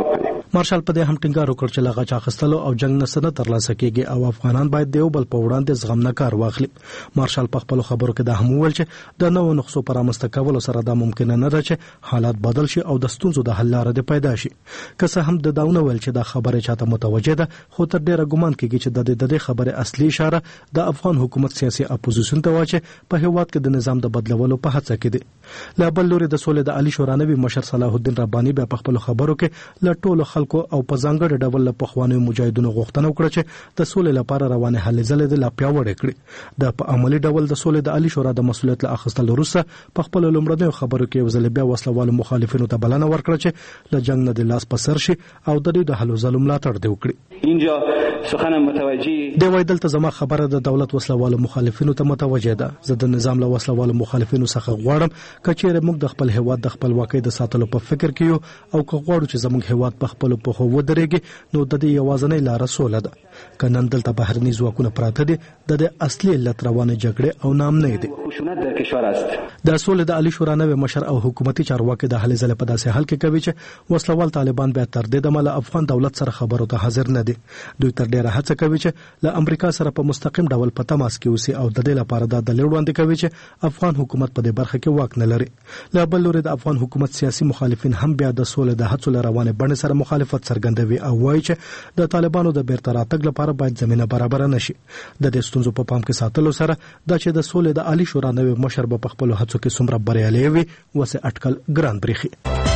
Speaker 10: مارشال په دې هم ټینګار وکړ چې لغه چا خستلو او جنگ نه ترلاسه کیږي او افغانان باید دیو بل په وړاندې زغم نه کار واخلي. مارشال په خپل خبرو کې دا هم وویل چې د نوو نقصو پر مستقبل سره دا ممکن نه ده چې حالات بدل شي او د ستونزو د حل لارې پیدا شي. که څه هم د داونه ویل چې دا خبره چاته متوجه ده خو تر ډیره ګمان کیږي چې د دې خبره اصلي اشاره د افغان حکومت سیاسي اپوزیشن ته واچي په هیواد کې د نظام د بدلولو په هڅه کې دي. لا بل لوري د سولې د عالی شورا نوي مشر صلاح الدین رباني په خپل خبرو کې له ټولو خلکو او په ځانګړي ډول له پخوانیو مجاهدینو غوښتنه وکړه چې د سولې لپاره روانه هلې ځلې د لا پیاوړې کړي. د په عملی ډول د سولې د عالی شورا د مسؤلیت له اخیستلو وروسته په خپل لومړنیو خبرو کې یو ځل بیا وسلوالو مخالفینو ته بلنه ورکړه چې له جنگ نه د لاس په سر شي او د دې د حل ځلو ملاتړ دی وکړي.
Speaker 11: اینجا سخن متوجه
Speaker 10: دی وای دلته زما خبره د دولت وسلوالو مخالفینو ته متوجه ده. زه د نظام له وسلوالو مخالفینو څخه غواړم کچېره موږ د خپل هیواد د خپلواکۍ د ساتلو په فکر کې یو او که غواړو چې زموږ هیواد په خپل په خو ودرېږي نو د دې یوازنۍ لار سوله ده. کنن دلته بهرني ځواکونه پراته دي د اصلي علت روانه جګړه او نامنۍ دي. د سولې د عالی شورا نوي مشر او حکومتي چارواکي د هلې ځلې په داسې حال کې کوي چې وسلوال طالبان به تر دې دمه له افغان دولت سره خبرو ته حاضر نه دي. دوی تر ډیره هڅه کوي چې له امریکا سره په مستقیم ډول په تماس کې اوسي او د دې لپاره د دلیل وړاندې کوي چې افغان حکومت په دې برخه کې واک نه لري. لا بل لوري د افغان حکومت سیاسي مخالفین هم بیا د سولې د هڅو روانه بڼه سره مخالفت څرګندوي او وایي چې د طالبانو د بیرته راتګ لپاره باید زمينه برابر نشي. د دې ستونزو په پام کې ساتلو سره د چې د سولې د عالی شورا نوي مشر په خپل هڅو کې څومره بریالي وي وسه اټکل ګران برخي.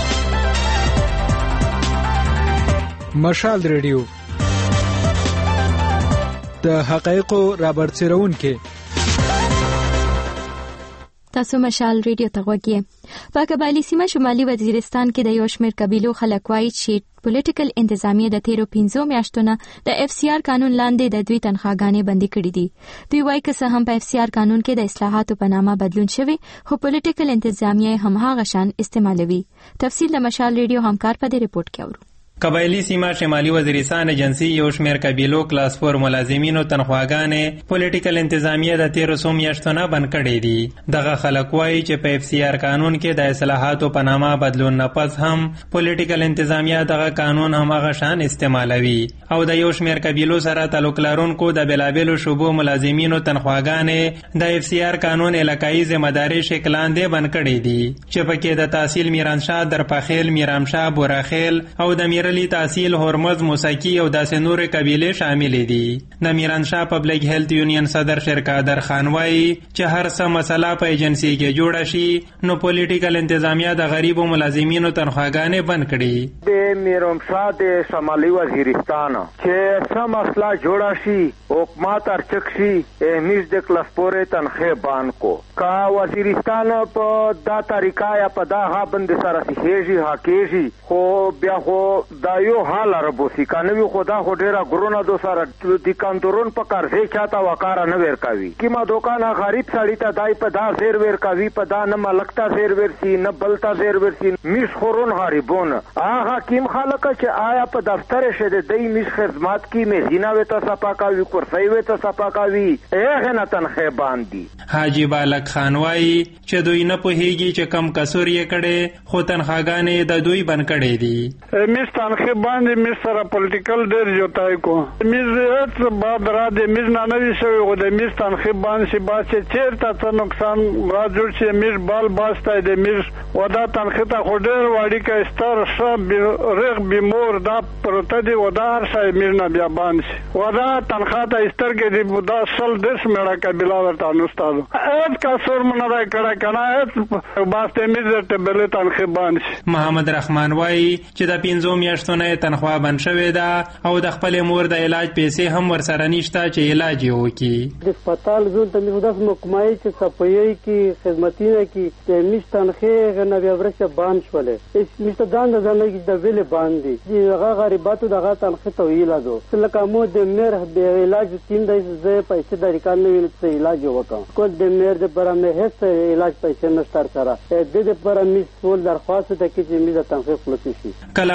Speaker 13: مشال ریډیو د حقایقو رابرسېرون کې
Speaker 1: تاسو مشال ریډیو ته غوږی. په قبایلی سیمه شمالي وزیرستان کې د یو شمېر قبیلو خلک وایي چې پولیټیکل انتظامیه د تیرو 15 میاشتو نه د اف سی آر قانون لاندې د دوی تنخواګانې بندي کړې دي. دوی وایي که څه هم په اف سی آر قانون کې د اصلاحاتو په نامه بدلون شوی خو پولیټیکل انتظامیه هم هغه شان استعمالوي. تفصیل د مشال ریډیو همکار په دې ریپورت کې اورو.
Speaker 15: قبایلی سیمه شمالي وزیرستان ایجنسی یو شمېر قبیلو کلاس 4 ملازمینو تنخواګانې پولیټیکل انتظامیه د 1300 میاشتو نه بند کړې دي. دغه خلک وایي چې په اف سی آر قانون کې د اصلاحاتو په نامه بدلون نه پس هم پولیټیکل انتظامیه دغه قانون هم هغه شان استعمالوي او د یو شمېر قبیلو سره تعلق لرونکو د بلابلو شوبو ملازمینو تنخواګانې د اف سی آر قانون علاقايي ذمہداري شکلاندې بند کړې دي چې پکې د تحصیل میرانشاه درپخیل میرامشاه بوراخیل او د تحصیل هرمز موسیقي او داسې نور قبیلې شامل دي. د میرانشاه پبلک هیلث یونین صدر شرکادر خان وایي چې هر څه مسله په ایجنسی کې جوړه شي نو پولیټیکل انتظامیه د غریبو ملازمینو تنخواګانې بند کړي.
Speaker 16: د میرانشاه د شمالي وزیرستان چې څه مسله جوړه شي حکومت ارچک شي اهمیز د کلاس پورې تنخې بند کو کا وزیرستان په دا طریقه یا په دا بند سره سیږي حقیقي خو بیا خو دا یو حال ربوسی کانوی خدا خو ډیره ګرونه دو سره د کاندورون په قرضې چاته وقاره نه ورکوي کیما دوکانه غریب سړی ته دای په دا زیر ورکوي په دا نه ملکتا زیر ورسی نه بلتا زیر ورسی میش خورون غریبون هغه کیم خلک چې آیا په دفتر شه د دې میش خدمات کی مزینه وته صفا کوي کورسای وته صفا کوي هغه نه تنخې باندې.
Speaker 15: حاجی بالک خان وایي چې دوی نه پوهیږي چې کم کسور یې کړي خو تنخواګانې د دوی بند کړي دي.
Speaker 17: میز تنخې باندې میز سره پولیټیکل ډېر جوتای کو میز هیڅ بعد را د میز نه نوي شوی خو د میز تنخې باندې چې با چې چیرته څه نقصان را جوړ شي میز بال باسته د میز ودا تنخې ته خو ډېر واړی کې ستر ښه رغ بیمور دا پروته دی ودا هر شی میز نه بیا باندې ودا تنخوا ته سترګې دی ودا سل دس مړه قبیله ورته نوستادو اټ کا سر منه کړه کنه اټ باسته میز ته بل تنخې باندې.
Speaker 15: محمد رحمان وایي چې د 15 میاشتو نه تنخوا بند شوې ده او د خپل مور د علاج پیسې هم ورسره نشته چې علاج یې وکړي.
Speaker 18: د هسپتال زون ته موږ داس مکمای چې صفایي کې خدمتونه کې د میش تنخې غنه بیا ورچ باند شولې اس میش دان د ځنه کې د ویل باندې چې هغه غریباتو دغه تنخې ته ویلا دو لکه مو د مېر د علاج تین د زې پیسې د ریکان نه ویل چې علاج وکړم کو د مېر د برامه هڅه علاج پیسې نشتر سره د دې پر میش ټول درخواست ته کې چې میز تنخې خلاص شي.
Speaker 15: کلامو چې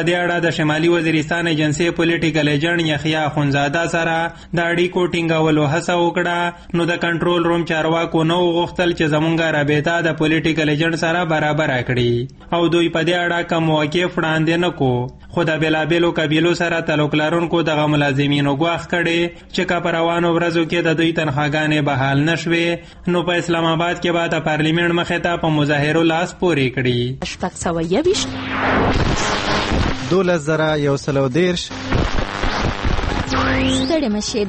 Speaker 15: په دې اړه د شمالي وزیرستان ایجنسی پولیټیکل ایجنټ یحیی اخونزاده سره د اړیکو ټینګولو هڅه وکړه، نو د کنټرول روم چارواکو نو غوښتل چې زمونږ رابطه د پولیټیکل ایجنټ سره برابر کړي او دوی په دې اړه کوم موقف وړاندې نه کو، خو د بېلابېلو قبیلو سره تعلق لرونکو دغه ملازمینو ګواښ کړي چې که په روانو ورځو کې د دوی تنخواګانې بحال نه شوې نو په اسلام آباد کې به د پارلیمنټ مخې ته په مظاهرو لاس پورې کړي.
Speaker 21: 12,130
Speaker 1: ستړي مشي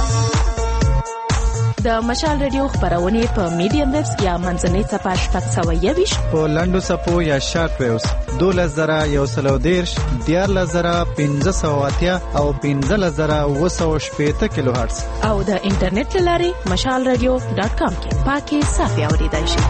Speaker 4: د مشال ریډیو خبرونه په میډیم ویوز یا منځنۍ صفحه 620
Speaker 21: په لنډو صفحو یا شارټ ویوز 12,130 14580 او 15780 کیلو هرتز
Speaker 4: او د انټرنیټ لارې mashalradio.com کې پاکي صافي اوریدای شئ.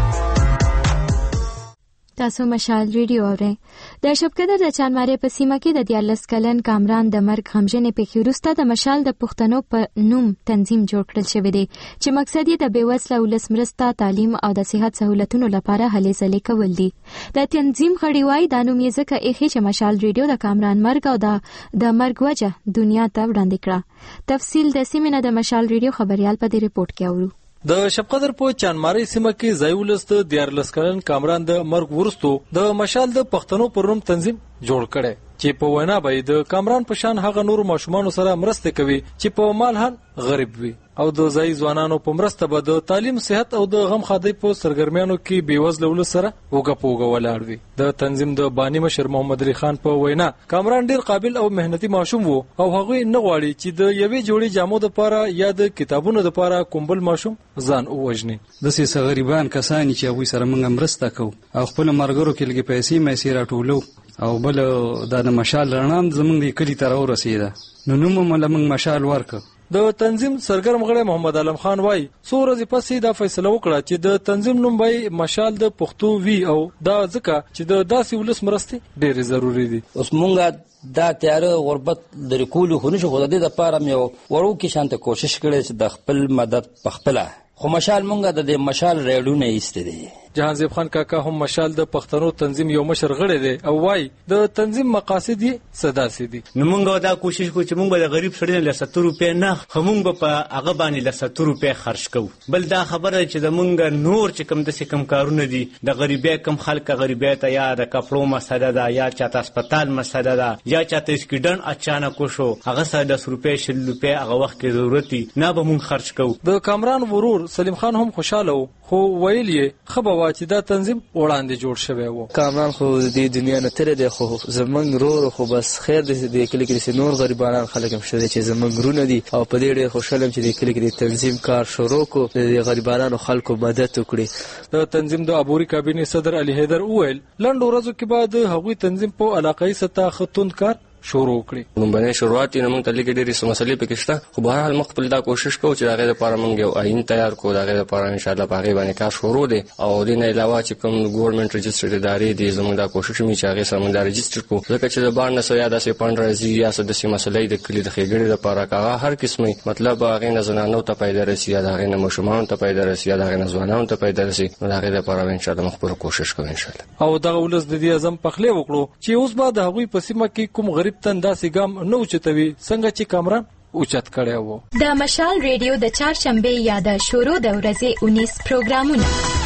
Speaker 1: تاسو مشال ریډیو اورئ. د شپکدر د چانمارې په سیمه کې د 14 کلن کامران د مرګ غمجنې پیښې وروسته د مشال د پښتنو په نوم تنظیم جوړ کړل شوی دی چې مقصد یې د بېوزله ولس مرسته، تعلیم او د صحت سہولتونو لپاره هلې ځلې کول دي. د تنظیم غړي وایي دا نوم یې ځکه ایښی چې مشال ریډیو د کامران مرګ او د مرګ وجه دنیا ته وړاندې کړه. تفصیل د سیمې نه د مشال ریډیو خبريال په دې ریپورت کې اورو.
Speaker 8: د شپقدر په چانمارې سیمه کې ځایولست 14 کلن کامران د مرګ وروسته د مشال د پښتنو پر نوم تنظیم جوړ کړي چې په وینا به د کامران په شان هغه نور ماشومان سره مرسته کوي چې په مال حال غریب وي او د ځای ځوانانو په مرسته به د تعلیم، صحت او د غم خادي په سرګرمیانو کې بیوزله ول سره وګپوګ ولاړ وي. د تنظیم د بانی مشر محمد علي خان په وینا کامران ډیر قابل او مهنتي ماشوم وو او هغه نه غواړي چې د یوې جوړې جامو د لپاره یا د کتابونو د لپاره کومبل ماشوم ځان ووجني.
Speaker 20: د سیسه غریبان کسانی چې هغه سره موږ مرسته کوو او خپل مرګرو کې لګي پیسې مې راټولو او بل د مشال رڼام زمونږ د کلی تر ورسېده نو نوم موږ مشال ورک.
Speaker 8: د تنظیم سرګرم غړی محمد علم خان وای څو ورځې پسې دا فیصله وکړه چې د تنظیم نوم به مشال د پښتو وی او دا ځکه چې د داسې ولس مرستې ډېرې ضروری دي.
Speaker 22: اوس مونږه دا تیار غربت د ریکولو خو نشو خو د دې لپاره مې ورو کې شانته کوشش کړې چې د خپل مدد په خپله خو مشال مونږه د مشال ریډیو نه ایسته دي.
Speaker 8: جهانزیب خان کاکا هم مشال د پښتنو تنظیم یو مشر غړی دی او وای د تنظیم مقاصد یې سداسي دي.
Speaker 23: نو مونږ دا کوشش کوو چې مونږ د غریب سړي له 70 روپیا نه همونګ په هغه باندې له 70 روپیا خرج کوو. بل دا خبره چې د مونږ نور چې کم د کم کارونه دي د غریبۍ کم خلک غریبۍ ته یا د کپړو مسله ده یا چاته هسپتال مسله ده یا چاته سکیډن اچانک وشو هغه سره 10 روپیا 100 روپیا هغه وخت کې ضرورت دي نه به مونږ خرج کوو.
Speaker 8: د کامران ورور سلیم خان هم خوشاله وو خو ویل یې خبر وا چې دا تنظیم وړاندې جوړ شوی وو.
Speaker 24: کامران خو د دنیا نه تر دی خو زمونږ رور خو بس خیر دې د کلی کې نور غریبانان خلک هم شته چې زمونږ رونه دي او په دې ډېر خوشاله چې د کلی کې تنظیم کار شروع کو د غریبانو خلکو مدد وکړي.
Speaker 8: د تنظیم د عبوري کابینې صدر علي حیدر وویل لنډ ورځو کې بعد هغوی تنظیم په علاقايي سطح خطوند کار شروع کړی.
Speaker 26: مونږ شروعات یې موږ ته لګې ډېرې مسلې پکې شته خو بهرحال موږ خپل دا کوشش کوو چې هغه لپاره موږ یو آئین تیار کړو، هغه لپاره ان شاء الله په هغه باندې کار شروع دی او د نه علاوه چې کوم ګورنمنت رجسټرډ ادارې دي زموږ دا کوشش می چې هغه سره موږ دا رجسټر کړو ځکه چې د باندې سو یاد سي پاند راځي یا د سیمه مسلې د کلی د خېګړې لپاره کاغه هر قسمه مطلب هغه نه زنانو ته پیدا رسي هغه نه مشومان ته پیدا رسي هغه نه ځوانانو ته پیدا رسي هغه لپاره ان شاء الله موږ پوره کوشش کوو ان شاء الله.
Speaker 8: او دا ولز د دې اعظم پخله وکړو چې اوس بعد هغه په سیمه کې کوم غریب تنداسي ګام نو چتوي څنګه چې کامران اوچت کړي وو.
Speaker 1: د مشال ریډیو د چهارشنبه یا د شروع د ورځې 19 پروګرامونه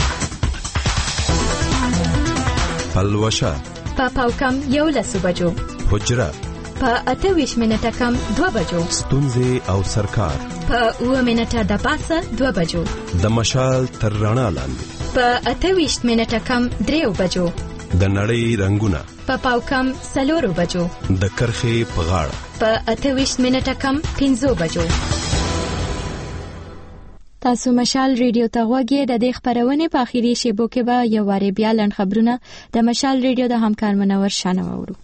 Speaker 27: پلوشه
Speaker 1: په پاوکم 11 بجو،
Speaker 27: حجره
Speaker 1: په 28 منټه کم 2 بجو،
Speaker 27: ستونزې او سرکار
Speaker 1: په 9 منټه د پاسه 2 بجو،
Speaker 27: د مشال تر رڼا لاندې
Speaker 1: په 28 منټه کم 3 بجو،
Speaker 27: د نړۍ رنگونه
Speaker 1: په پاوکم 4 بجو،
Speaker 27: د کرخې په غاړه
Speaker 1: په 28 منټه کم 15 بجو. تاسو مشال ریډیو ته غوږی د دې خبرونه په اخیری شیبو کې به یو واره بیا لن خبرونه د مشال ریډیو د همکار منور شانه وورو.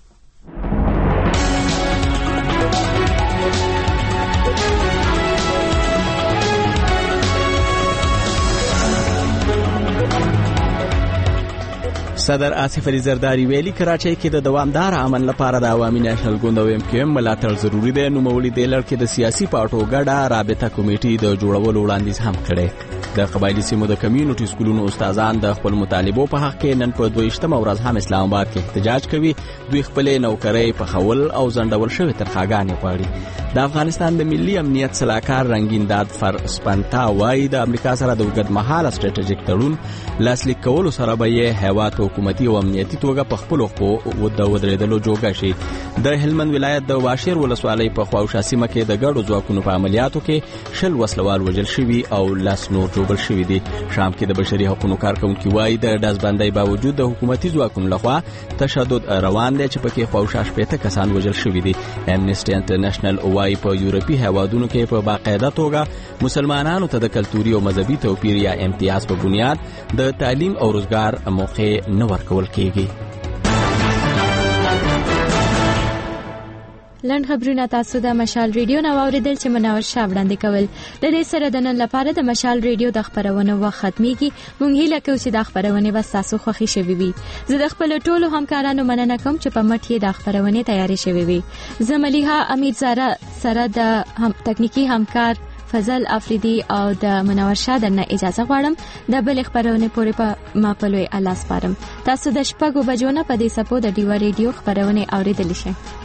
Speaker 2: صدر آصف علي زرداری ویلي کراچۍ کې د دوامدار امن لپاره د عوامي نېشنل ګوند او MQM ملاتړ ضروری دی. نوموړي د لړ کې د سیاسي پارټو ګډه رابطه کمیټې د جوړولو وړاندیز هم کړی. د قبایلی سیمو د کمیونټي سکولونو استادان د خپل مطالبو په حق کې نن په 22مه ورځ هم اسلام آباد کې احتجاج کوي. دوی خپل نوکرۍ په خول او ځنډول شوی تنخواګانې غواړي. د افغانستان د ملي امنیت صلاحکار رنگین داد فر سپنتا وايي د امریکا سره د اوږدمهاله سټریټیژیک تړون لاسلیک کولو سره به یې هیواد حکومتي او امنیتي توګه په خپلو خپو د ودرېدلو جوګه شي. د هلمند ولایت د واشیر ولسوالۍ په خواوشا سیمه کې د ګډو ځواکونو په عملیاتو کې 10 وسلوال وژل شوي او 10 نور جوړ شوي دي. شام کې د بشري حقوقو کارکونکي وايي د ډزبندۍ باوجود د حکومتي ځواکونو لخوا تشدد روان دی چې پکې خواوشا 80 کسان وژل شوي دي. امنیسټي انټرنیشنل وايي په یورپی هیوادونو کې په باقاعده توګه مسلمانانو ته د کلتوري او مذهبي توپیر یا امتیاز په بنیاد د تعلیم او روزګار موقع نه ورکول کیږي.
Speaker 1: لنډ خبرونه تاسو د مشال ریډیو نو اوریدل چې منور شاه وړاندې کول. د دې سره د نن لپاره د مشال ریډیو د خبرونو وخت ختميږي. مونږ هیله کوو چې د خبرونه به تاسو خوښی شوي وي. زه د خپل ټولو همکارانو مننه کوم چې په مټ یې د خبرونه تیاری شوي وي. زه ملیحه امید زارا سره د تکنیکی همکار فضل افریدی او د منور شاه درنه اجازه غواړم. د بل خبرونه پورې په ما په لوی الله سپارم. تاسو د شپږو بجو نه په دې سپو د ډیوا ریډیو خبرونه اوریدل شئ.